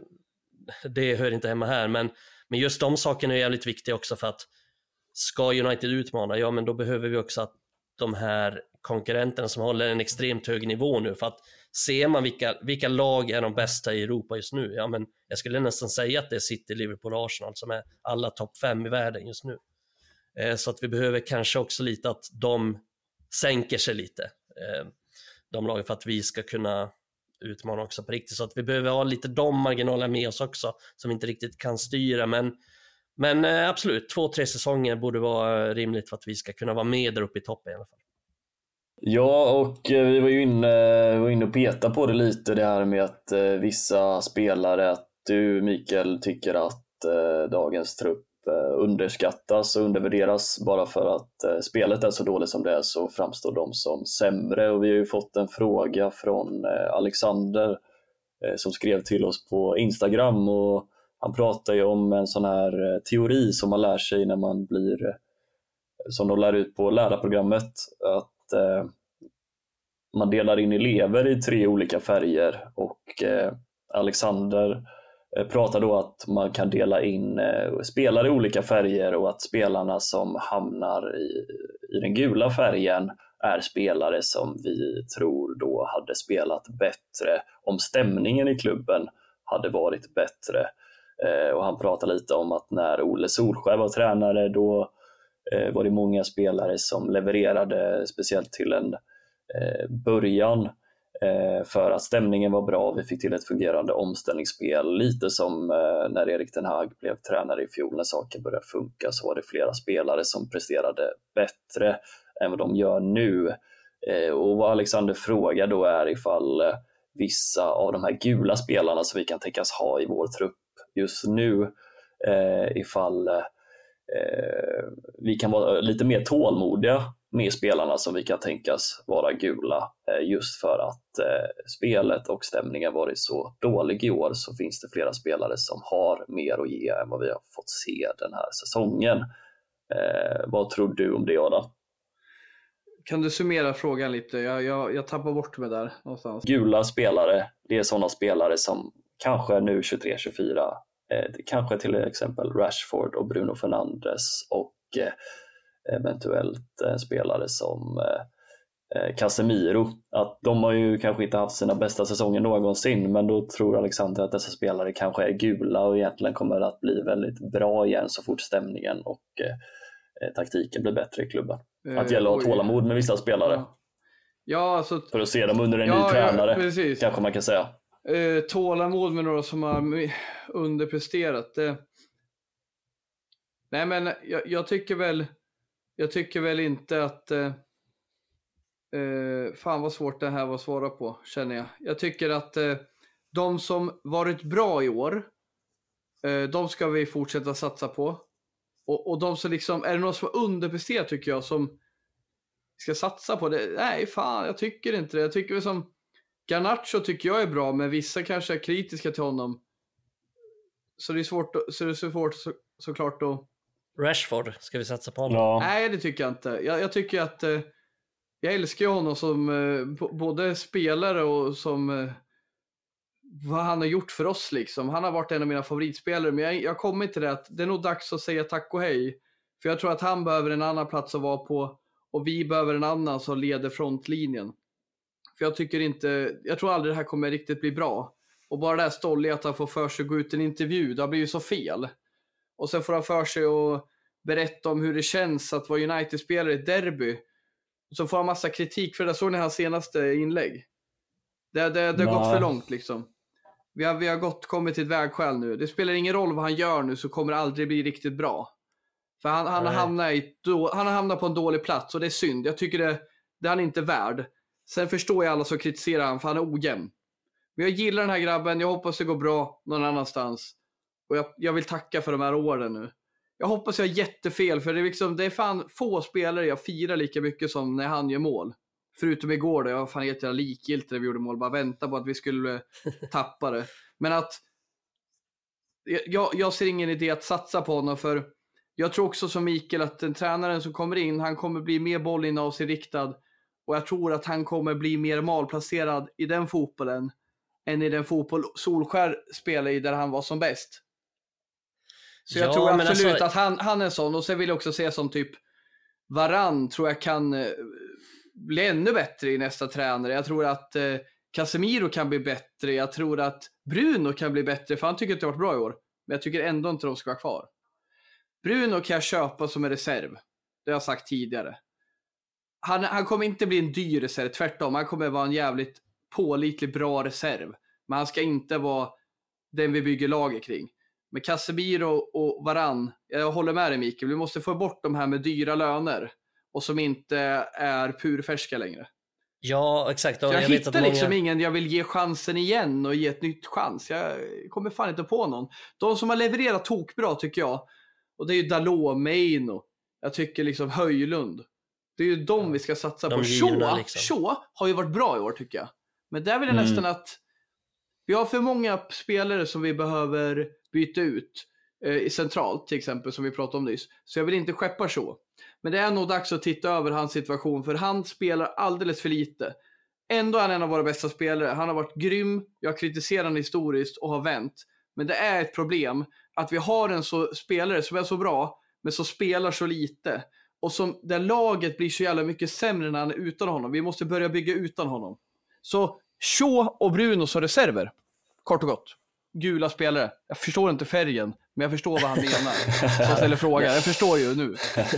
[SPEAKER 3] det hör inte hemma här, men just de sakerna är jävligt viktiga också, för att ska United utmana, ja men då behöver vi också att de här konkurrenterna som håller en extremt hög nivå nu, för att ser man vilka lag är de bästa i Europa just nu, ja men jag skulle nästan säga att det är City, Liverpool och Arsenal som är alla topp 5 i världen just nu. Så att vi behöver kanske också lite att de sänker sig lite, de lagen, för att vi ska kunna utmana också på riktigt. Så att vi behöver ha lite de marginaler med oss också som vi inte riktigt kan styra, men absolut 2-3 säsonger borde vara rimligt för att vi ska kunna vara med där uppe i toppen i alla fall.
[SPEAKER 1] Ja, och vi var ju inne och peta på det lite, det här med att vissa spelare, att du Mikael tycker att dagens trupp underskattas och undervärderas bara för att spelet är så dåligt som det är, så framstår de som sämre. Och vi har ju fått en fråga från Alexander som skrev till oss på Instagram, och han pratar ju om en sån här teori som man lär sig när man blir, som de lär ut på lärarprogrammet, att man delar in elever i 3 olika färger, och Alexander pratar då att man kan dela in spelare i olika färger, och att spelarna som hamnar i den gula färgen är spelare som vi tror då hade spelat bättre om stämningen i klubben hade varit bättre. Och han pratar lite om att när Ole Solskjaer var tränare, då var det många spelare som levererade, speciellt till en början, för att stämningen var bra. Vi fick till ett fungerande omställningsspel, lite som när Erik ten Hag blev tränare i fjol. När saker började funka så var det flera spelare som presterade bättre än vad de gör nu. Och vad Alexander frågar då är ifall vissa av de här gula spelarna som vi kan tänkas ha i vår trupp just nu, ifall vi kan vara lite mer tålmodiga med spelarna som vi kan tänkas vara gula, just för att spelet och stämningen varit så dålig i år, så finns det flera spelare som har mer att ge än vad vi har fått se den här säsongen. Vad tror du om det, Adam?
[SPEAKER 2] Kan du summera frågan lite? Jag tappar bort mig där någonstans.
[SPEAKER 1] Gula spelare, det är sådana spelare som kanske nu 23-24, kanske till exempel Rashford och Bruno Fernandes, och eventuellt spelare som Casemiro. Att de har ju kanske inte haft sina bästa säsonger någonsin, men då tror Alexander att dessa spelare kanske är gula och egentligen kommer att bli väldigt bra igen så fort stämningen och taktiken blir bättre i klubben. Att gälla att ha tålamod med vissa spelare.
[SPEAKER 2] Ja, alltså,
[SPEAKER 1] för att se dem under en ny tränare,
[SPEAKER 2] precis.
[SPEAKER 1] kanske man kan säga.
[SPEAKER 2] Tålamod med några som har underpresterat. Nej, men jag tycker väl inte att fan vad svårt det här var att svara på, känner jag. Jag tycker att de som varit bra i år, de ska vi fortsätta satsa på. Och de som liksom, är det någon som har underpresterat tycker jag som ska satsa på det? Nej, fan, jag tycker inte det. Jag tycker väl som Garnacho tycker jag är bra, men vissa kanske är kritiska till honom. Så det är svårt såklart att...
[SPEAKER 3] Rashford, ska vi satsa på honom?
[SPEAKER 1] Ja.
[SPEAKER 2] Nej, det tycker jag inte. Jag tycker att jag älskar honom som både spelare och som vad han har gjort för oss liksom. Han har varit en av mina favoritspelare, men jag kommer till det att det är nog dags att säga tack och hej. För jag tror att han behöver en annan plats att vara på, och vi behöver en annan som leder frontlinjen. För jag tror aldrig det här kommer riktigt bli bra. Och bara det här stolliga att han får för sig att gå ut i en intervju, det har blivit så fel. Och sen får han för sig att berätta om hur det känns att vara United-spelare i ett derby. Och så får han massa kritik för det. Såg ni hans senaste inlägg? Det har gått för långt liksom. Vi har kommit till ett vägskäl nu. Det spelar ingen roll vad han gör nu, så kommer det aldrig bli riktigt bra. För han har hamnat på en dålig plats, och det är synd. Jag tycker det är han inte värd. Sen förstår jag alla som kritiserar han, för han är ojämn. Men jag gillar den här grabben, jag hoppas det går bra någon annanstans. Och jag vill tacka för de här åren nu. Jag hoppas jag har jättefel, för det är fan få spelare jag firar lika mycket som när han gör mål. Förutom igår då jag fan helt likgiltig när vi gjorde mål. Bara vänta på att vi skulle tappa det. Men att jag ser ingen idé att satsa på honom, för jag tror också som Mikael att den tränaren som kommer in, han kommer bli mer bollinnehavsriktad. Och jag tror att han kommer bli mer malplacerad i den fotbollen än i den fotboll Solskär spelade i där han var som bäst. Så jag tror absolut att han är sån. Och sen vill jag också se som typ Varane tror jag kan bli ännu bättre i nästa tränare. Jag tror att Casemiro kan bli bättre. Jag tror att Bruno kan bli bättre, för han tycker att det har varit bra i år. Men jag tycker ändå inte de ska vara kvar. Bruno kan jag köpa som en reserv. Det har jag sagt tidigare. Han kommer inte bli en dyr reserv, tvärtom. Han kommer vara en jävligt pålitlig bra reserv. Men han ska inte vara den vi bygger laget kring. Med Casemiro och Varane, jag håller med dig Mikael, vi måste få bort de här med dyra löner och som inte är purfärska längre.
[SPEAKER 3] Ja, exakt.
[SPEAKER 2] Jag hittar liksom ingen jag vill ge chansen igen och ge ett nytt chans. Jag kommer fan inte på någon. De som har levererat tokbra tycker jag, och det är ju Dalot, Meino. Jag tycker liksom Höjlund. Det är ju de vi ska satsa på. Shaw har ju varit bra i år tycker jag. Men där vill jag nästan att vi har för många spelare som vi behöver byta ut i centralt till exempel, som vi pratade om nyss. Så jag vill inte skeppa så. Men det är nog dags att titta över hans situation, för han spelar alldeles för lite. Ändå är han en av våra bästa spelare. Han har varit grym, jag kritiserar honom historiskt och har vänt. Men det är ett problem att vi har en spelare som är så bra men som spelar så lite. Och som där laget blir så jävla mycket sämre när han är utan honom. Vi måste börja bygga utan honom. Så Shaw och Bruno som reserver. Kort och gott. Gula spelare. Jag förstår inte färgen, men jag förstår vad han menar. Så jag ställer frågan. Jag förstår ju nu.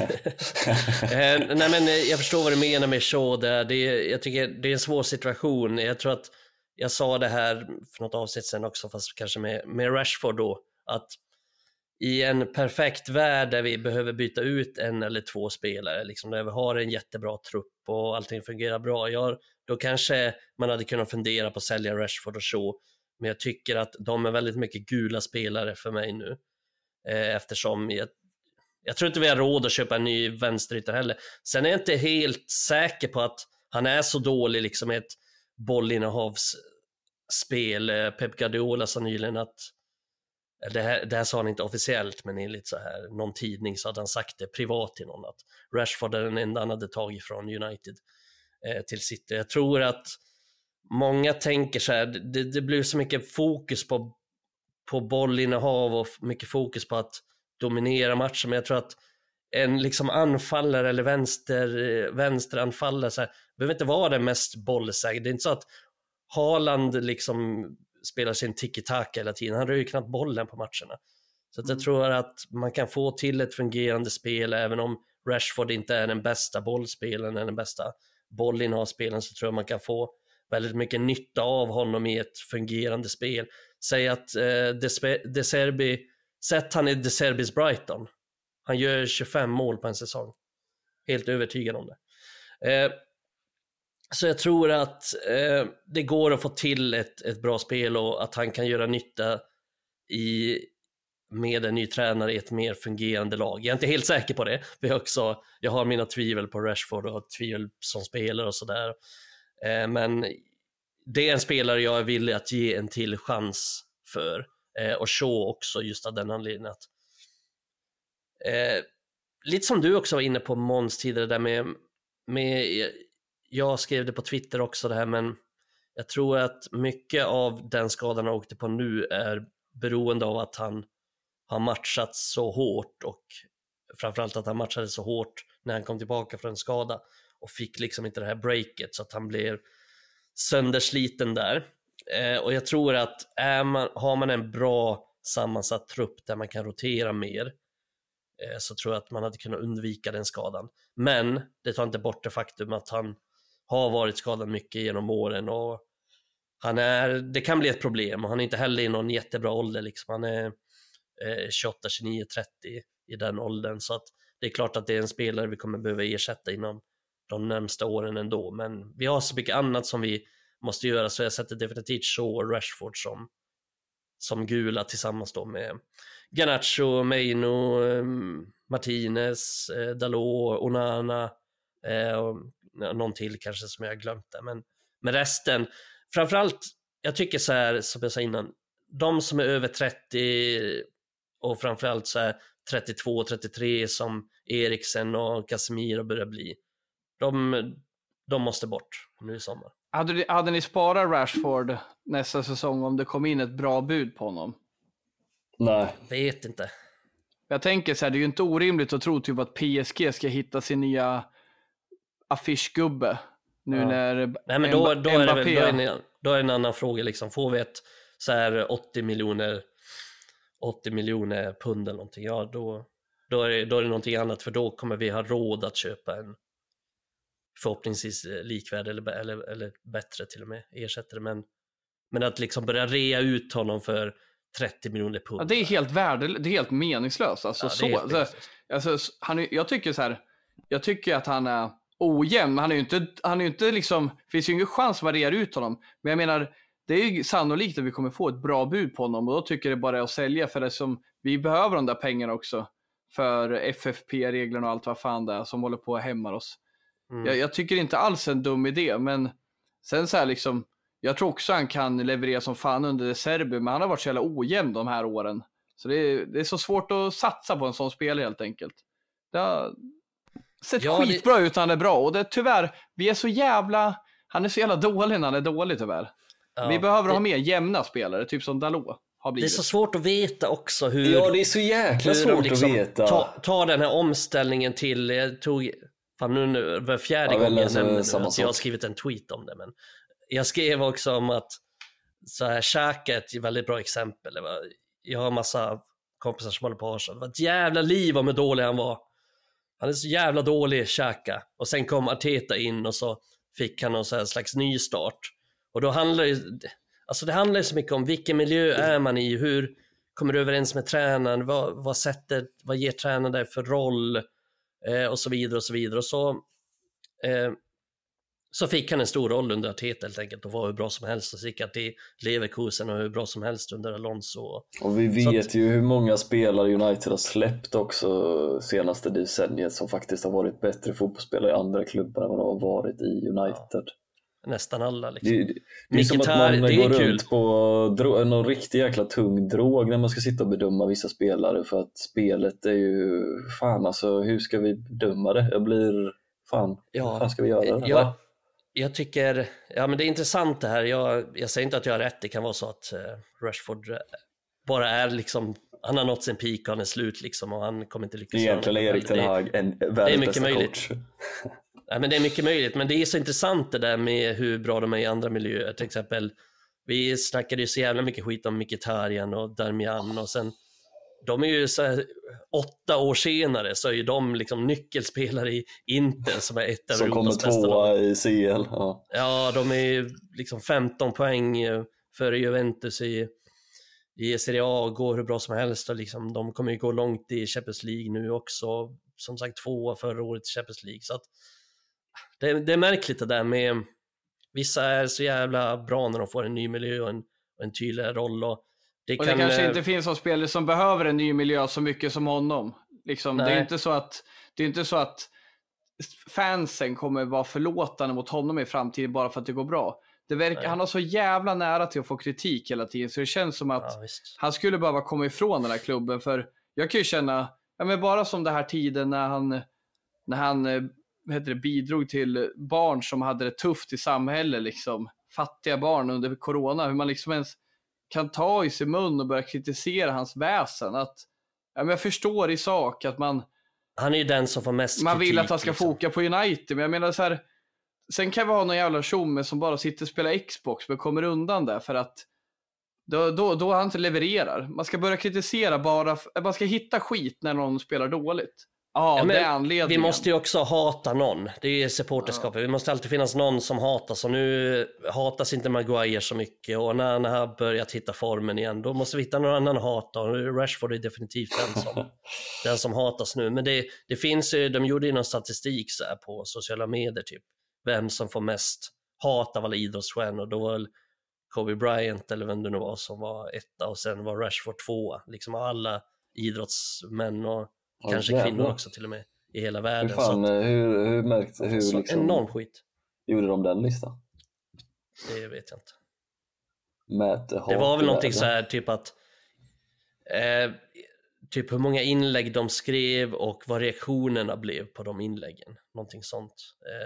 [SPEAKER 3] Nej, men jag förstår vad du menar med Shaw där. Jag tycker det är en svår situation. Jag tror att jag sa det här för något avsnitt sen också, fast kanske med Rashford då, att i en perfekt värld där vi behöver byta ut en eller två spelare, liksom där vi har en jättebra trupp och allting fungerar bra, då kanske man hade kunnat fundera på att sälja Rashford och Shaw. Men jag tycker att de är väldigt mycket gula spelare för mig nu. Eftersom jag tror inte vi har råd att köpa en ny vänsterytter heller. Sen är jag inte helt säker på att han är så dålig liksom i ett bollinnehavsspel. Pep Guardiola sa nyligen att det här sa han inte officiellt, men enligt så här någon tidning så hade han sagt det privat till någon, att Rashford är den enda han hade tagit från United till City. Jag tror att många tänker så här, det blir så mycket fokus på bollinnehav och mycket fokus på att dominera matchen, men jag tror att en liksom anfallare eller vänsteranfallare så här, behöver inte vara den mest bollsäker. Det är inte så att Haaland liksom spelar sin tiki-taka hela tiden. Han rör ju knappt bollen på matcherna. Så att jag tror att man kan få till ett fungerande spel, även om Rashford inte är den bästa bollspelaren eller den bästa bollinnehavsspelaren, så tror jag man kan få väldigt mycket nytta av honom i ett fungerande spel. Säg att De Zerbi, sett han i De Zerbis Brighton. Han gör 25 mål på en säsong. Helt övertygad om det. Så jag tror att det går att få till ett bra spel och att han kan göra nytta med en ny tränare i ett mer fungerande lag. Jag är inte helt säker på det. Jag har mina tvivel på Rashford och tvivel som spelare och sådär. Men det är en spelare jag är villig att ge en till chans för. Och Shaw också, just av den anledningen att lite som du också var inne på Måns tidigare där med jag skrev det på Twitter också det här, men jag tror att mycket av den skadan han åkte på nu är beroende av att han har matchat så hårt, och framförallt att han matchade så hårt när han kom tillbaka från en skada och fick liksom inte det här breaket, så att han blev söndersliten där. Och jag tror att har man en bra sammansatt trupp där man kan rotera mer, så tror jag att man hade kunnat undvika den skadan. Men det tar inte bort det faktum att han har varit skadad mycket genom åren, och det kan bli ett problem, och han är inte heller i någon jättebra ålder liksom. Han är 28, 29, 30 i den åldern, så att det är klart att det är en spelare vi kommer behöva ersätta inom de närmsta åren ändå, men vi har så mycket annat som vi måste göra, så jag sätter definitivt Shaw och Rashford som gula tillsammans då med Garnacho, Meino, Martinez, Dalot, Onana och någon till kanske som jag har glömt där. Men resten, framförallt, jag tycker så här, som jag sa innan, de som är över 30 och framförallt så här 32-33 som Eriksen och Casemiro börjar bli, de måste bort nu i sommar.
[SPEAKER 2] Hade ni sparat Rashford nästa säsong om det kom in ett bra bud på honom?
[SPEAKER 1] Nej.
[SPEAKER 3] Vet inte.
[SPEAKER 2] Jag tänker så här, det är ju inte orimligt att tro typ att PSG ska hitta sin nya affischgubbe nu när
[SPEAKER 3] Nej, men då är det en annan fråga liksom. Får vi ett så här 80 miljoner pund eller någonting, ja då är det någonting annat, för då kommer vi ha råd att köpa en förhoppningsvis likvärdig eller bättre till och med ersättare, men att liksom börja rea ut honom för 30 miljoner pund.
[SPEAKER 2] Ja, det är helt meningslöst alltså, jag tycker så här, jag tycker att han är ojämn, han är ju inte liksom, det finns ju ingen chans att variera ut honom, men jag menar, det är ju sannolikt att vi kommer få ett bra bud på honom, och då tycker jag det bara är att sälja, för det som vi behöver de där pengarna också för FFP-reglerna och allt vad fan det är som håller på att hämma oss. Jag tycker inte alls en dum idé, men sen så här liksom, jag tror också han kan leverera som fan under De Zerbi, men han har varit så jävla ojämn de här åren, så det är så svårt att satsa på en sån spelare helt enkelt. Det har sett skitbra ut, han är bra, och det tyvärr, han är så jävla dålig när han är dålig tyvärr. Vi behöver ha mer jämna spelare, typ som Dalot har blivit.
[SPEAKER 3] Det är så svårt att veta också hur...
[SPEAKER 1] Ja, det är så jäkla svårt liksom att veta.
[SPEAKER 3] Ta den här omställningen till... nu var fjärde gången jag nämnde att jag har skrivit en tweet om det, men jag skrev också om att så här, Xhaka är ett väldigt bra exempel. Jag har en massa kompisar som håller på Arsenal. Det var ett jävla liv om hur dålig han var. Han är så jävla dålig, Xhaka. Och sen kom Arteta in och så fick han någon så här slags ny start. Och då handlar det handlar så mycket om vilken miljö är man i, hur kommer du överens med tränaren, vad ger tränaren dig för roll, och så vidare och så vidare. Och så fick han en stor roll under Arteta helt enkelt och var hur bra som helst, och så gick han till Leverkusen och hur bra som helst under Alonso. Och
[SPEAKER 1] vi vet ju hur många spelare United har släppt också senaste decenniet som faktiskt har varit bättre fotbollsspelare i andra klubbar än vad de har varit i United.
[SPEAKER 3] Nästan alla liksom.
[SPEAKER 1] Det är som att man går runt på någon riktigt jäkla tung drog när man ska sitta och bedöma vissa spelare, för att spelet är ju fan, alltså hur ska vi bedöma det? Jag blir vad fan ska vi göra?
[SPEAKER 3] Jag tycker, men det är intressant det här. Jag säger inte att jag har rätt, det kan vara så att Rashford bara är liksom, han har nått sin peak och han är slut liksom, och han kommer inte lyckas.
[SPEAKER 1] Egentligen är Erik Ten Hag världens bästa coach.
[SPEAKER 3] Ja, men det är mycket möjligt, men det är så intressant det där med hur bra de är i andra miljöer. Till exempel, vi snackade ju så jävla mycket skit om Mkhitaryan och Darmian, och sen de är ju så här, 8 år senare så är ju de liksom nyckelspelare i Inter som är ett av
[SPEAKER 1] som kommer tvåa i CL.
[SPEAKER 3] Ja, de är ju liksom 15 poäng före Juventus i Serie A och går hur bra som helst, och liksom, de kommer ju gå långt i Champions League nu också, som sagt 2 förra året i Champions League, så att det är märkligt det där med, vissa är så jävla bra när de får en ny miljö och en tydligare roll, och det
[SPEAKER 2] kanske inte finns någon spelare som behöver en ny miljö så mycket som honom liksom. Det är inte så att fansen kommer vara förlåtande mot honom i framtiden bara för att det går bra. Han har så jävla nära till att få kritik hela tiden, så det känns som att han skulle behöva komma ifrån den här klubben, för jag kan ju känna, men bara som det här tiden när han bidrog till barn som hade det tufft i samhället, liksom fattiga barn under corona, hur man liksom ens kan ta i sig mun och börja kritisera hans väsen. Att jag förstår i sak att
[SPEAKER 3] han är ju den som får mest kritik,
[SPEAKER 2] man vill att han ska foka på United, men jag menar så här, sen kan vi ha någon jävla tjomme som bara sitter och spelar Xbox men kommer undan där för att då han inte levererar. Man ska börja kritisera man ska hitta skit när någon spelar dåligt. Ja, det är anledningen.
[SPEAKER 3] Vi måste ju också hata någon. Det är supporterskapet. Det måste alltid finnas någon som hatas. Och nu hatas inte Maguire så mycket. Och när han har börjat hitta formen igen, då måste vi hitta någon annan att hata. Och Rashford är definitivt den som hatas nu. Men det finns ju, de gjorde ju någon statistik så här på sociala medier typ. Vem som får mest hat av alla idrottsstjärnor. Då Kobe Bryant eller vem det nu var som var etta och sen var Rashford tvåa. Liksom alla idrottsmän och kanske kvinnor också till och med i hela världen.
[SPEAKER 1] Hur fan, hur liksom
[SPEAKER 3] enorm skit.
[SPEAKER 1] Gjorde de den listan?
[SPEAKER 3] Det vet jag inte.
[SPEAKER 1] Det
[SPEAKER 3] var väl någonting så här typ att typ hur många inlägg de skrev och vad reaktionerna blev på de inläggen. Någonting sånt.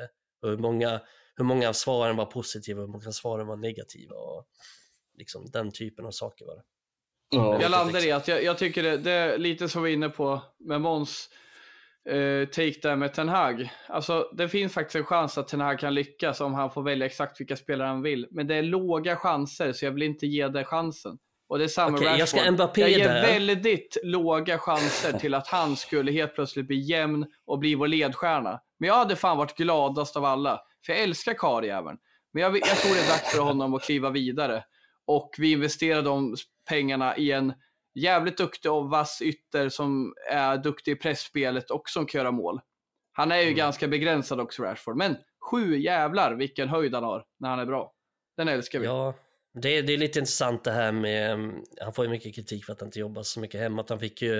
[SPEAKER 3] Hur många av svaren var positiva och hur många svaren var negativa och liksom den typen av saker var det.
[SPEAKER 2] Ja. Jag landar i att jag tycker det är lite som vi är inne på med Måns take där med Ten Hag. Alltså det finns faktiskt en chans att Ten Hag kan lyckas om han får välja exakt vilka spelare han vill. Men det är låga chanser så jag vill inte ge det chansen. Och det är samma Rashford.
[SPEAKER 3] Jag ska Mbappé
[SPEAKER 2] jag ger
[SPEAKER 3] där.
[SPEAKER 2] väldigt låga chanser till att han skulle helt plötsligt bli jämn och bli vår ledstjärna. Men jag hade fan varit gladast av alla. För jag älskar karljäveln. Men jag tror det är dags för honom att kliva vidare. Och vi investerar de pengarna i en jävligt duktig och vass ytter som är duktig i pressspelet och som kan göra mål. Han är ju ganska begränsad också, Rashford. Men 7 jävlar vilken höjd han har när han är bra. Den älskar vi.
[SPEAKER 3] Ja, det är lite intressant det här med... Han får ju mycket kritik för att han inte jobbar så mycket hemma. Att han fick ju...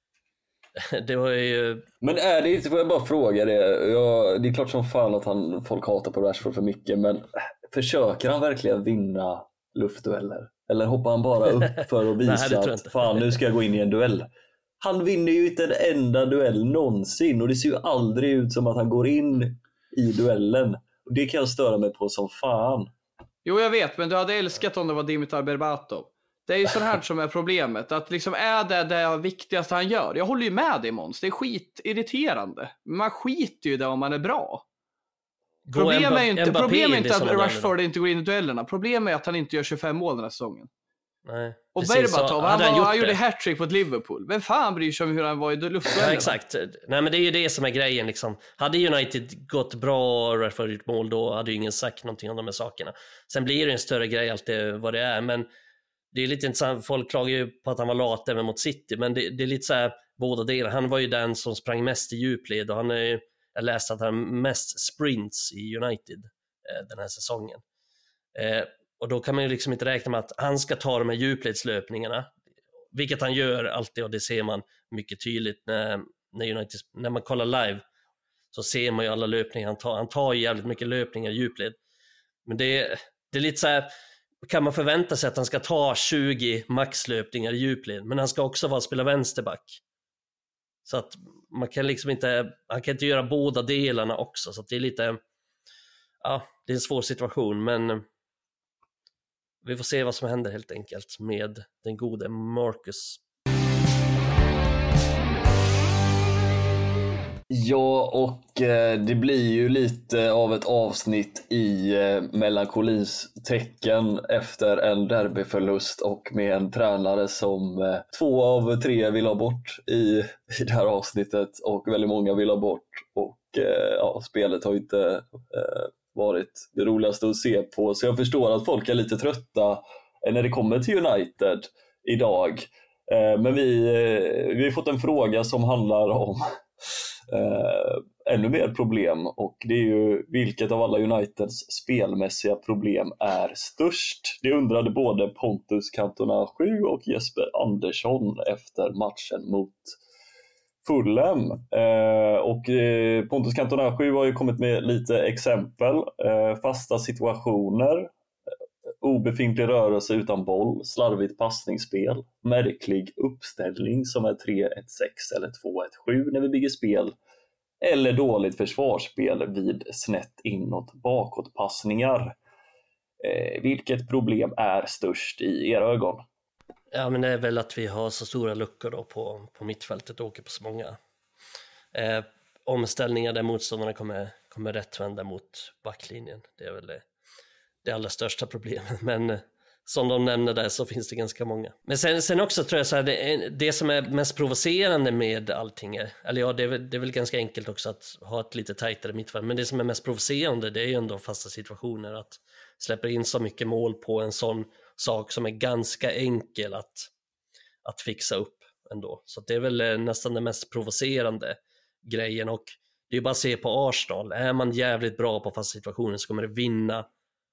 [SPEAKER 3] Det var ju...
[SPEAKER 1] Men är det inte, får jag bara fråga det. Det är klart som fan att folk hatar på Rashford för mycket. Men försöker han verkligen vinna luftdueller? Eller hoppar han bara upp för att visa att fan, nu ska jag gå in i en duell? Han vinner ju inte en enda duell någonsin. Och det ser ju aldrig ut som att han går in i duellen. Och det kan jag störa mig på som fan.
[SPEAKER 2] Jo, jag vet, men du hade älskat om det var Dimitar Berbatov. Det är ju sån här som är problemet. Att liksom är det viktigaste han gör. Jag håller ju med dig, Måns. Det är skitirriterande. Man skiter ju det om man är bra. Problemet är inte att Rashford inte går in i duellerna. Problemet är att han inte gör 25 mål den här säsongen.
[SPEAKER 3] Nej,
[SPEAKER 2] och Berbatov, han gjorde hattrick på ett Liverpool. Vem fan bryr sig om hur han var i luftduellerna?
[SPEAKER 3] Ja, exakt. Nej, men det är ju det som är grejen liksom. Hade United gått bra och Rashford gjort mål, då hade ju ingen sagt någonting om de här sakerna. Sen blir det en större grej alltid vad det är, men det är lite intressant. Folk klagar ju på att han var lat även mot City, men det är lite så här båda delar. Han var ju den som sprang mest i djupled och jag läste att han mest sprints i United den här säsongen. Och då kan man ju liksom inte räkna med att han ska ta de här djupledslöpningarna, vilket han gör alltid, och det ser man mycket tydligt när man kollar live, så ser man ju alla löpningar han tar ju jävligt mycket löpningar i djupled. Men det är lite så här, kan man förvänta sig att han ska ta 20 maxlöpningar i djupled, men han ska också spela vänsterback. Så att man kan liksom inte, han kan inte göra båda delarna också, så att det är lite, ja, det är en svår situation, men vi får se vad som händer helt enkelt med den gode Marcus.
[SPEAKER 1] Ja, och det blir ju lite av ett avsnitt i melankolins tecken efter en derbyförlust och med en tränare som 2 av 3 vill ha bort i det här avsnittet och väldigt många vill ha bort. Och spelet har inte varit det roligaste att se på, så jag förstår att folk är lite trötta när det kommer till United idag. Men vi har fått en fråga som handlar om ännu mer problem, och det är ju vilket av alla Uniteds spelmässiga problem är störst. Det undrade både Pontus Cantona 7 och Jesper Andersson efter matchen mot Fulham. Och Pontus Cantona 7 har ju kommit med lite exempel. Fasta situationer, obefintlig rörelse utan boll, slarvigt passningsspel, märklig uppställning som är 3-1-6 eller 2-1-7 när vi bygger spel, eller dåligt försvarsspel vid snett inåt bakåtpassningar. Vilket problem är störst i era ögon?
[SPEAKER 3] Ja, men det är väl att vi har så stora luckor då på mittfältet och åker på så många omställningar där motståndarna kommer rättvända mot backlinjen. Det är väl det allra största problemet, men som de nämner där så finns det ganska många. Men sen också tror jag så här, det som är mest provocerande med allting det är väl ganska enkelt också att ha ett lite tajtare mittfält, men det som är mest provocerande, det är ju ändå fasta situationer, att släppa in så mycket mål på en sån sak som är ganska enkel att fixa upp ändå. Så det är väl nästan den mest provocerande grejen, och det är bara att se på Arsenal. Är man jävligt bra på fasta situationer så kommer det vinna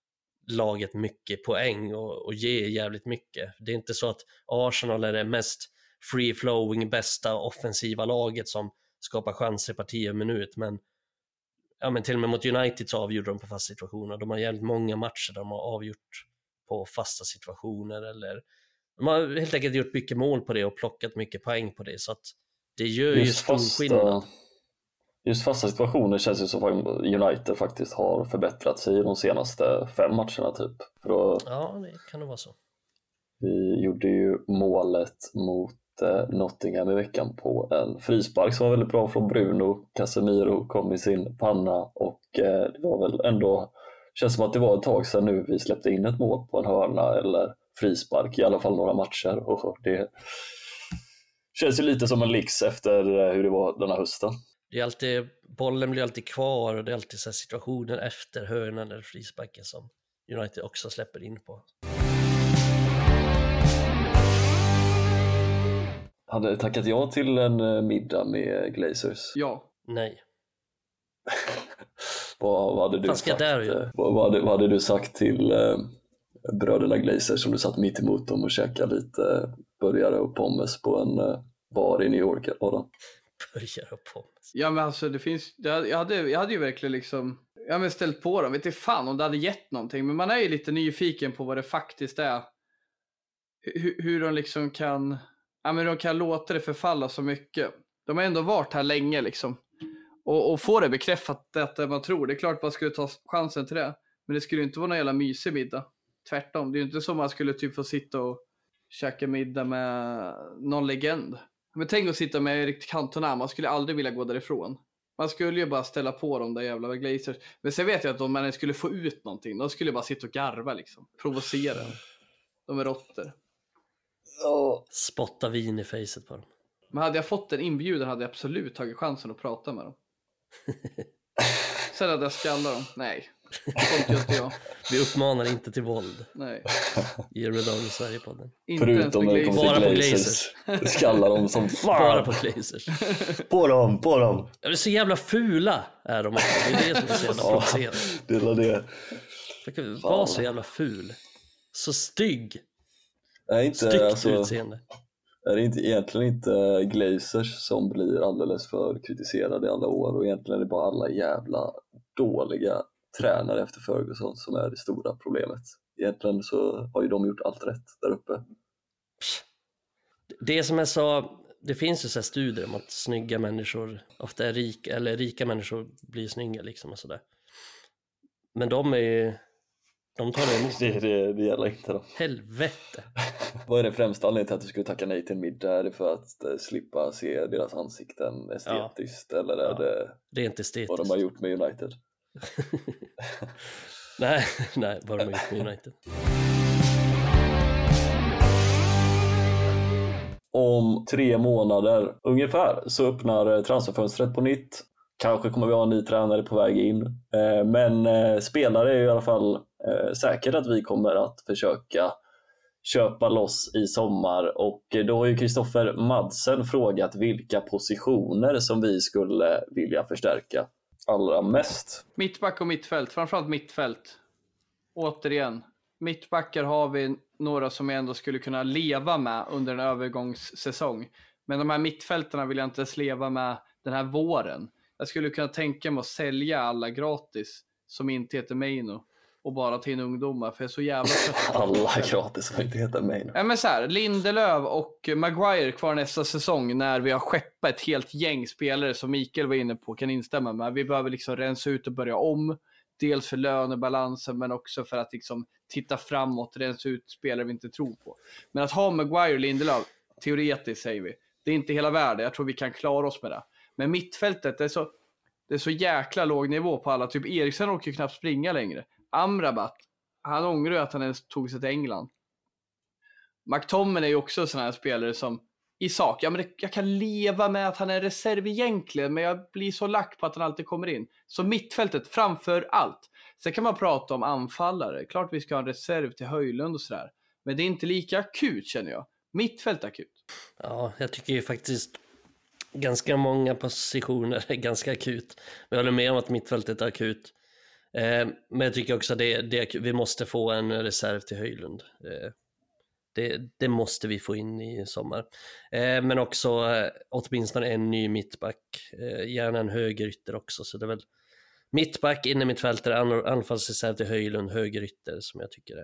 [SPEAKER 3] laget mycket poäng och ger jävligt mycket. Det är inte så att Arsenal är det mest free-flowing, bästa offensiva laget som skapar chanser parti och minut, men till och med mot United så avgjorde de på fasta situationer. De har jävligt många matcher där de har avgjort på fasta situationer, eller de har helt enkelt gjort mycket mål på det och plockat mycket poäng på det, så att det gör ju stor skillnad.
[SPEAKER 1] Just fasta situationer känns ju som att United faktiskt har förbättrat sig i de senaste 5 matcherna typ.
[SPEAKER 3] Ja, det kan det vara så.
[SPEAKER 1] Vi gjorde ju målet mot Nottingham i veckan på en frispark som var väldigt bra från Bruno. Casemiro kom i sin panna och det var väl ändå, känns som att det var ett tag sedan nu vi släppte in ett mål på en hörna eller frispark, i alla fall några matcher, och det känns ju lite som en lyx efter hur det var den här hösten.
[SPEAKER 3] Det är alltid, bollen blir alltid kvar och det är alltid så här situationer efter hörnan eller frisparken som United också släpper in på.
[SPEAKER 1] Hade tackat ja till en middag med Glazers?
[SPEAKER 2] Ja.
[SPEAKER 3] Nej.
[SPEAKER 1] Vad hade du sagt? Vad hade du sagt till bröderna Glazers som du satt mitt emot dem och käkade lite burgare och pommes på en bar i New York?
[SPEAKER 3] Burgare och pommes.
[SPEAKER 2] Ja, men alltså det finns, jag hade ju verkligen liksom, ställt på dem, vet inte fan om det hade gett någonting, men man är ju lite nyfiken på vad det faktiskt är, hur de liksom kan, de kan låta det förfalla så mycket. De har ändå varit här länge liksom, och få det bekräftat att man tror, det är klart man skulle ta chansen till det, men det skulle inte vara någon jävla mysig middag, tvärtom, det är ju inte så man skulle typ få sitta och käka middag med någon legend. Men tänk att sitta med Erik Cantona, man skulle aldrig vilja gå därifrån. Man skulle ju bara ställa på dem där jävla Glazers. Men sen vet jag att om man skulle få ut någonting, då skulle jag bara sitta och garva liksom. Provocera. De är råttor.
[SPEAKER 3] Spotta vin i facet på dem.
[SPEAKER 2] Men hade jag fått en inbjudan hade jag absolut tagit chansen att prata med dem. Sen hade jag skallat dem. Nej, sånt just jag.
[SPEAKER 3] Vi uppmanar inte till våld.
[SPEAKER 2] Nej.
[SPEAKER 3] I Redan i Sverige-podden.
[SPEAKER 1] Förutom när det kommer till Glazers. Skallar dem som fan.
[SPEAKER 3] Bara på Glazers.
[SPEAKER 1] På dem.
[SPEAKER 3] Ja, det är så jävla fula är de också. Det är det som är så jävla provocerande.
[SPEAKER 1] Det var det.
[SPEAKER 3] Det var så jävla ful. Så stygg.
[SPEAKER 1] Styggt
[SPEAKER 3] utseende.
[SPEAKER 1] Är det egentligen inte Glazers som blir alldeles för kritiserade i alla år, och egentligen är det bara alla jävla dåliga tränare efter Ferguson som är det stora problemet. Egentligen så har ju de gjort allt rätt där uppe.
[SPEAKER 3] Det som jag sa, det finns ju så här studier om att snygga människor ofta är rika, eller rika människor blir snygga liksom och sådär. Men de tar det emot.
[SPEAKER 1] Det gäller inte då.
[SPEAKER 3] Helvete.
[SPEAKER 1] Vad är det främsta anledningen till att du skulle tacka nej till en middag? Är det för att slippa se deras ansikten estetiskt? Eller är det
[SPEAKER 3] rent estetiskt
[SPEAKER 1] vad de har gjort med United?
[SPEAKER 3] nej, vad de har gjort med United.
[SPEAKER 1] Om 3 månader ungefär så öppnar transferfönstret på nytt. Kanske kommer vi ha en ny tränare på väg in. Men spelare är i alla fall säkert att vi kommer att försöka köpa loss i sommar. Och då har ju Kristoffer Madsen frågat vilka positioner som vi skulle vilja förstärka allra mest.
[SPEAKER 2] Mittback och mittfält, framförallt mittfält. Återigen, mittbackar har vi några som jag ändå skulle kunna leva med under en övergångssäsong. Men de här mittfältarna vill jag inte ens leva med den här våren. Jag skulle kunna tänka mig att sälja alla gratis som inte heter Maino och bara till en ungdomar, för jag är så jävla trött.
[SPEAKER 1] Alla gratis som inte heter Maino.
[SPEAKER 2] Ja, men så här, Lindelöf och Maguire kvar nästa säsong när vi har skeppat ett helt gäng spelare som Mikael var inne på, kan instämma med. Vi behöver liksom rensa ut och börja om. Dels för lönebalansen men också för att liksom titta framåt, rensa ut spelare vi inte tror på. Men att ha Maguire och Lindelöf, teoretiskt säger vi, det är inte hela världen. Jag tror vi kan klara oss med det. Men mittfältet, det är så jäkla låg nivå på alla. Typ Eriksen orkar ju knappt springa längre. Amrabat, han ångrar ju att han ens tog sig till England. McTominay är ju också sån här spelare som i sak, jag kan leva med att han är reserv egentligen, men jag blir så lack på att han alltid kommer in. Så mittfältet framför allt. Sen kan man prata om anfallare. Klart vi ska ha en reserv till Höjlund och sådär. Men det är inte lika akut, känner jag. Mittfält akut.
[SPEAKER 3] Ja, jag tycker ju faktiskt ganska många positioner är ganska akut. Men jag håller med om att mittfältet är akut. Men jag tycker också att vi måste få en reserv till Höjlund. Det måste vi få in i sommar. Men också åtminstone en ny mittback. Gärna en högerytter också. Så det är väl mittback, innermittfältare, anfallsreserv till Höjlund, högerytter som jag tycker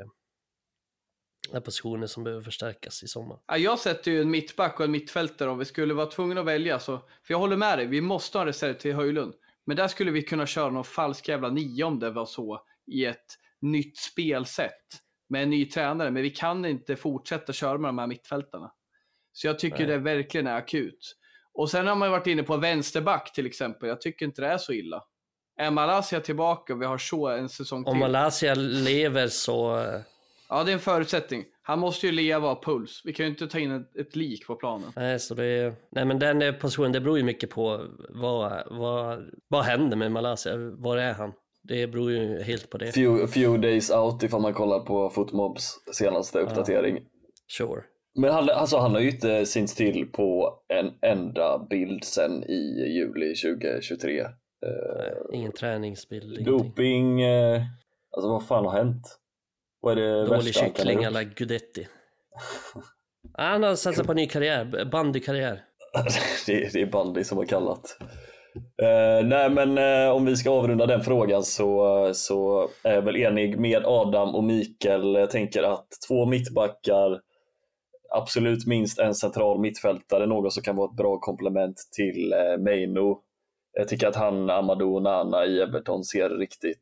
[SPEAKER 3] är positioner som behöver förstärkas i sommar.
[SPEAKER 2] Ja, jag sätter ju en mittback och en mittfältare om vi skulle vara tvungna att välja. Så, för jag håller med dig, vi måste ha en reserv till Höjlund. Men där skulle vi kunna köra någon falsk jävla 9 om det var så i ett nytt spelsätt med en ny tränare. Men vi kan inte fortsätta köra med de här mittfältarna. Så jag tycker det verkligen är akut. Och sen har man varit inne på vänsterback till exempel. Jag tycker inte det är så illa. Är Malaysia tillbaka och vi har så en säsong till.
[SPEAKER 3] Om Malaysia lever så...
[SPEAKER 2] Ja, det är en förutsättning. Han måste ju leva av puls. Vi kan ju inte ta in ett lik på planen.
[SPEAKER 3] Nej, så nej, men den positionen, det beror ju mycket på vad händer med Malaysia. Var är han? Det beror ju helt på det.
[SPEAKER 1] Few days out ifall man kollar på Footmobs senaste uppdatering.
[SPEAKER 3] Sure.
[SPEAKER 1] Men han har ju inte synts till på en enda bild sen i juli 2023.
[SPEAKER 3] Nej, ingen träningsbild.
[SPEAKER 1] Doping, alltså vad fan har hänt? Vad är det
[SPEAKER 3] dålig kyckling alla Gudetti. Han har satsat på en ny karriär, bandykarriär.
[SPEAKER 1] det är bandy som har kallat. Nej, men om vi ska avrunda den frågan så är jag väl enig med Adam och Mikael. Jag tänker att 2 mittbackar, absolut minst en central mittfältare, något som kan vara ett bra komplement till Maino. Jag tycker att Amadou Onana i Everton ser riktigt...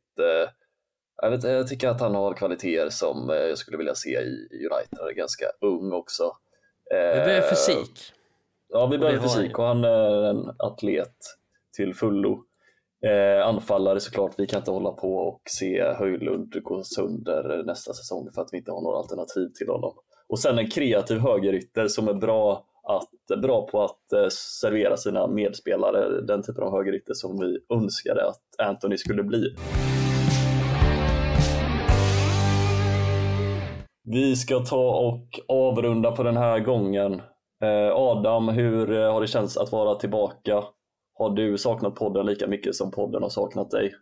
[SPEAKER 1] Jag tycker att han har kvaliteter som jag skulle vilja se i United. Han är ganska ung också.
[SPEAKER 3] Vi behöver fysik.
[SPEAKER 1] Ja, vi behöver fysik och han är en atlet till fullo. Anfallare såklart, vi kan inte hålla på och se Höjlund gå sönder nästa säsong för att vi inte har några alternativ till honom. Och sen en kreativ högerytter som är bra på att servera sina medspelare, den typen av högerytter som vi önskade att Anthony skulle bli. Vi ska ta och avrunda på den här gången. Adam, hur har det känts att vara tillbaka? Har du saknat podden lika mycket som podden har saknat dig?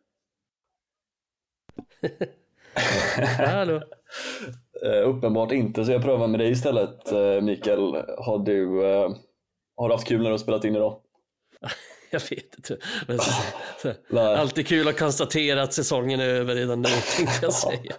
[SPEAKER 3] Hallå.
[SPEAKER 1] Uppenbart inte, så jag prövar med dig istället. Mikael, har du haft kul när du har spelat in idag?
[SPEAKER 3] Jag vet inte. Men alltid kul att konstatera att säsongen är över redan nu, tänkte jag säga.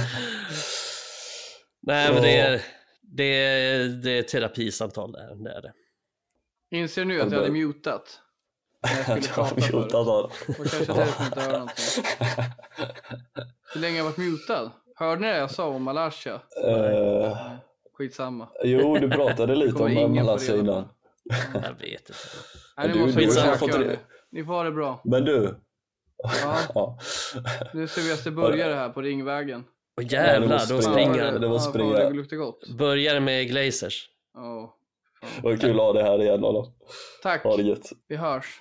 [SPEAKER 3] Nej, men det är terapisamtal där, det är det.
[SPEAKER 2] Inser nu att jag hade mutat. Jag skulle prata förut. Och kanske därför inte höra någonting. Hur länge har jag varit mutad? Hörde ni det jag sa om Malaysia? Skitsamma.
[SPEAKER 1] Jo, du pratade lite om Malaysia innan.
[SPEAKER 3] Jag vet inte.
[SPEAKER 2] Nej, ni får ha det bra.
[SPEAKER 1] Men du.
[SPEAKER 2] Ja. Nu ser vi att det börjar här på Ringvägen.
[SPEAKER 3] Och jävlar, då springer
[SPEAKER 1] det var springa.
[SPEAKER 2] Det luktar gott.
[SPEAKER 3] Börjar med Glazers.
[SPEAKER 1] Vad kul att ha det här igen då.
[SPEAKER 2] Tack.
[SPEAKER 1] Ha det gött.
[SPEAKER 2] Vi hörs.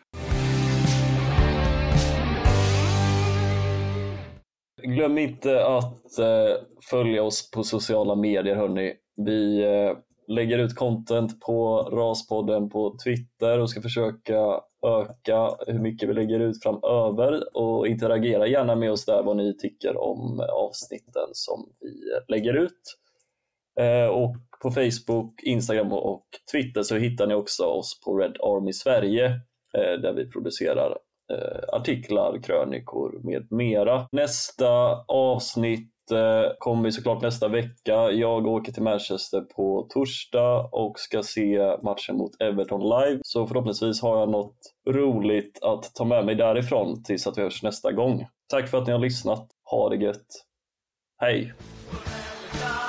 [SPEAKER 1] Glöm inte att följa oss på sociala medier, hörni. Vi lägger ut content på Raspodden på Twitter och ska försöka öka hur mycket vi lägger ut framöver, och interagera gärna med oss där vad ni tycker om avsnitten som vi lägger ut. Och på Facebook, Instagram och Twitter så hittar ni också oss på Red Army Sverige, där vi producerar artiklar, krönikor med mera. Nästa avsnitt kommer såklart nästa vecka. Jag åker till Manchester på torsdag och ska se matchen mot Everton live. Så förhoppningsvis har jag något roligt att ta med mig därifrån tills att vi hörs nästa gång. Tack för att ni har lyssnat. Ha det gött. Hej!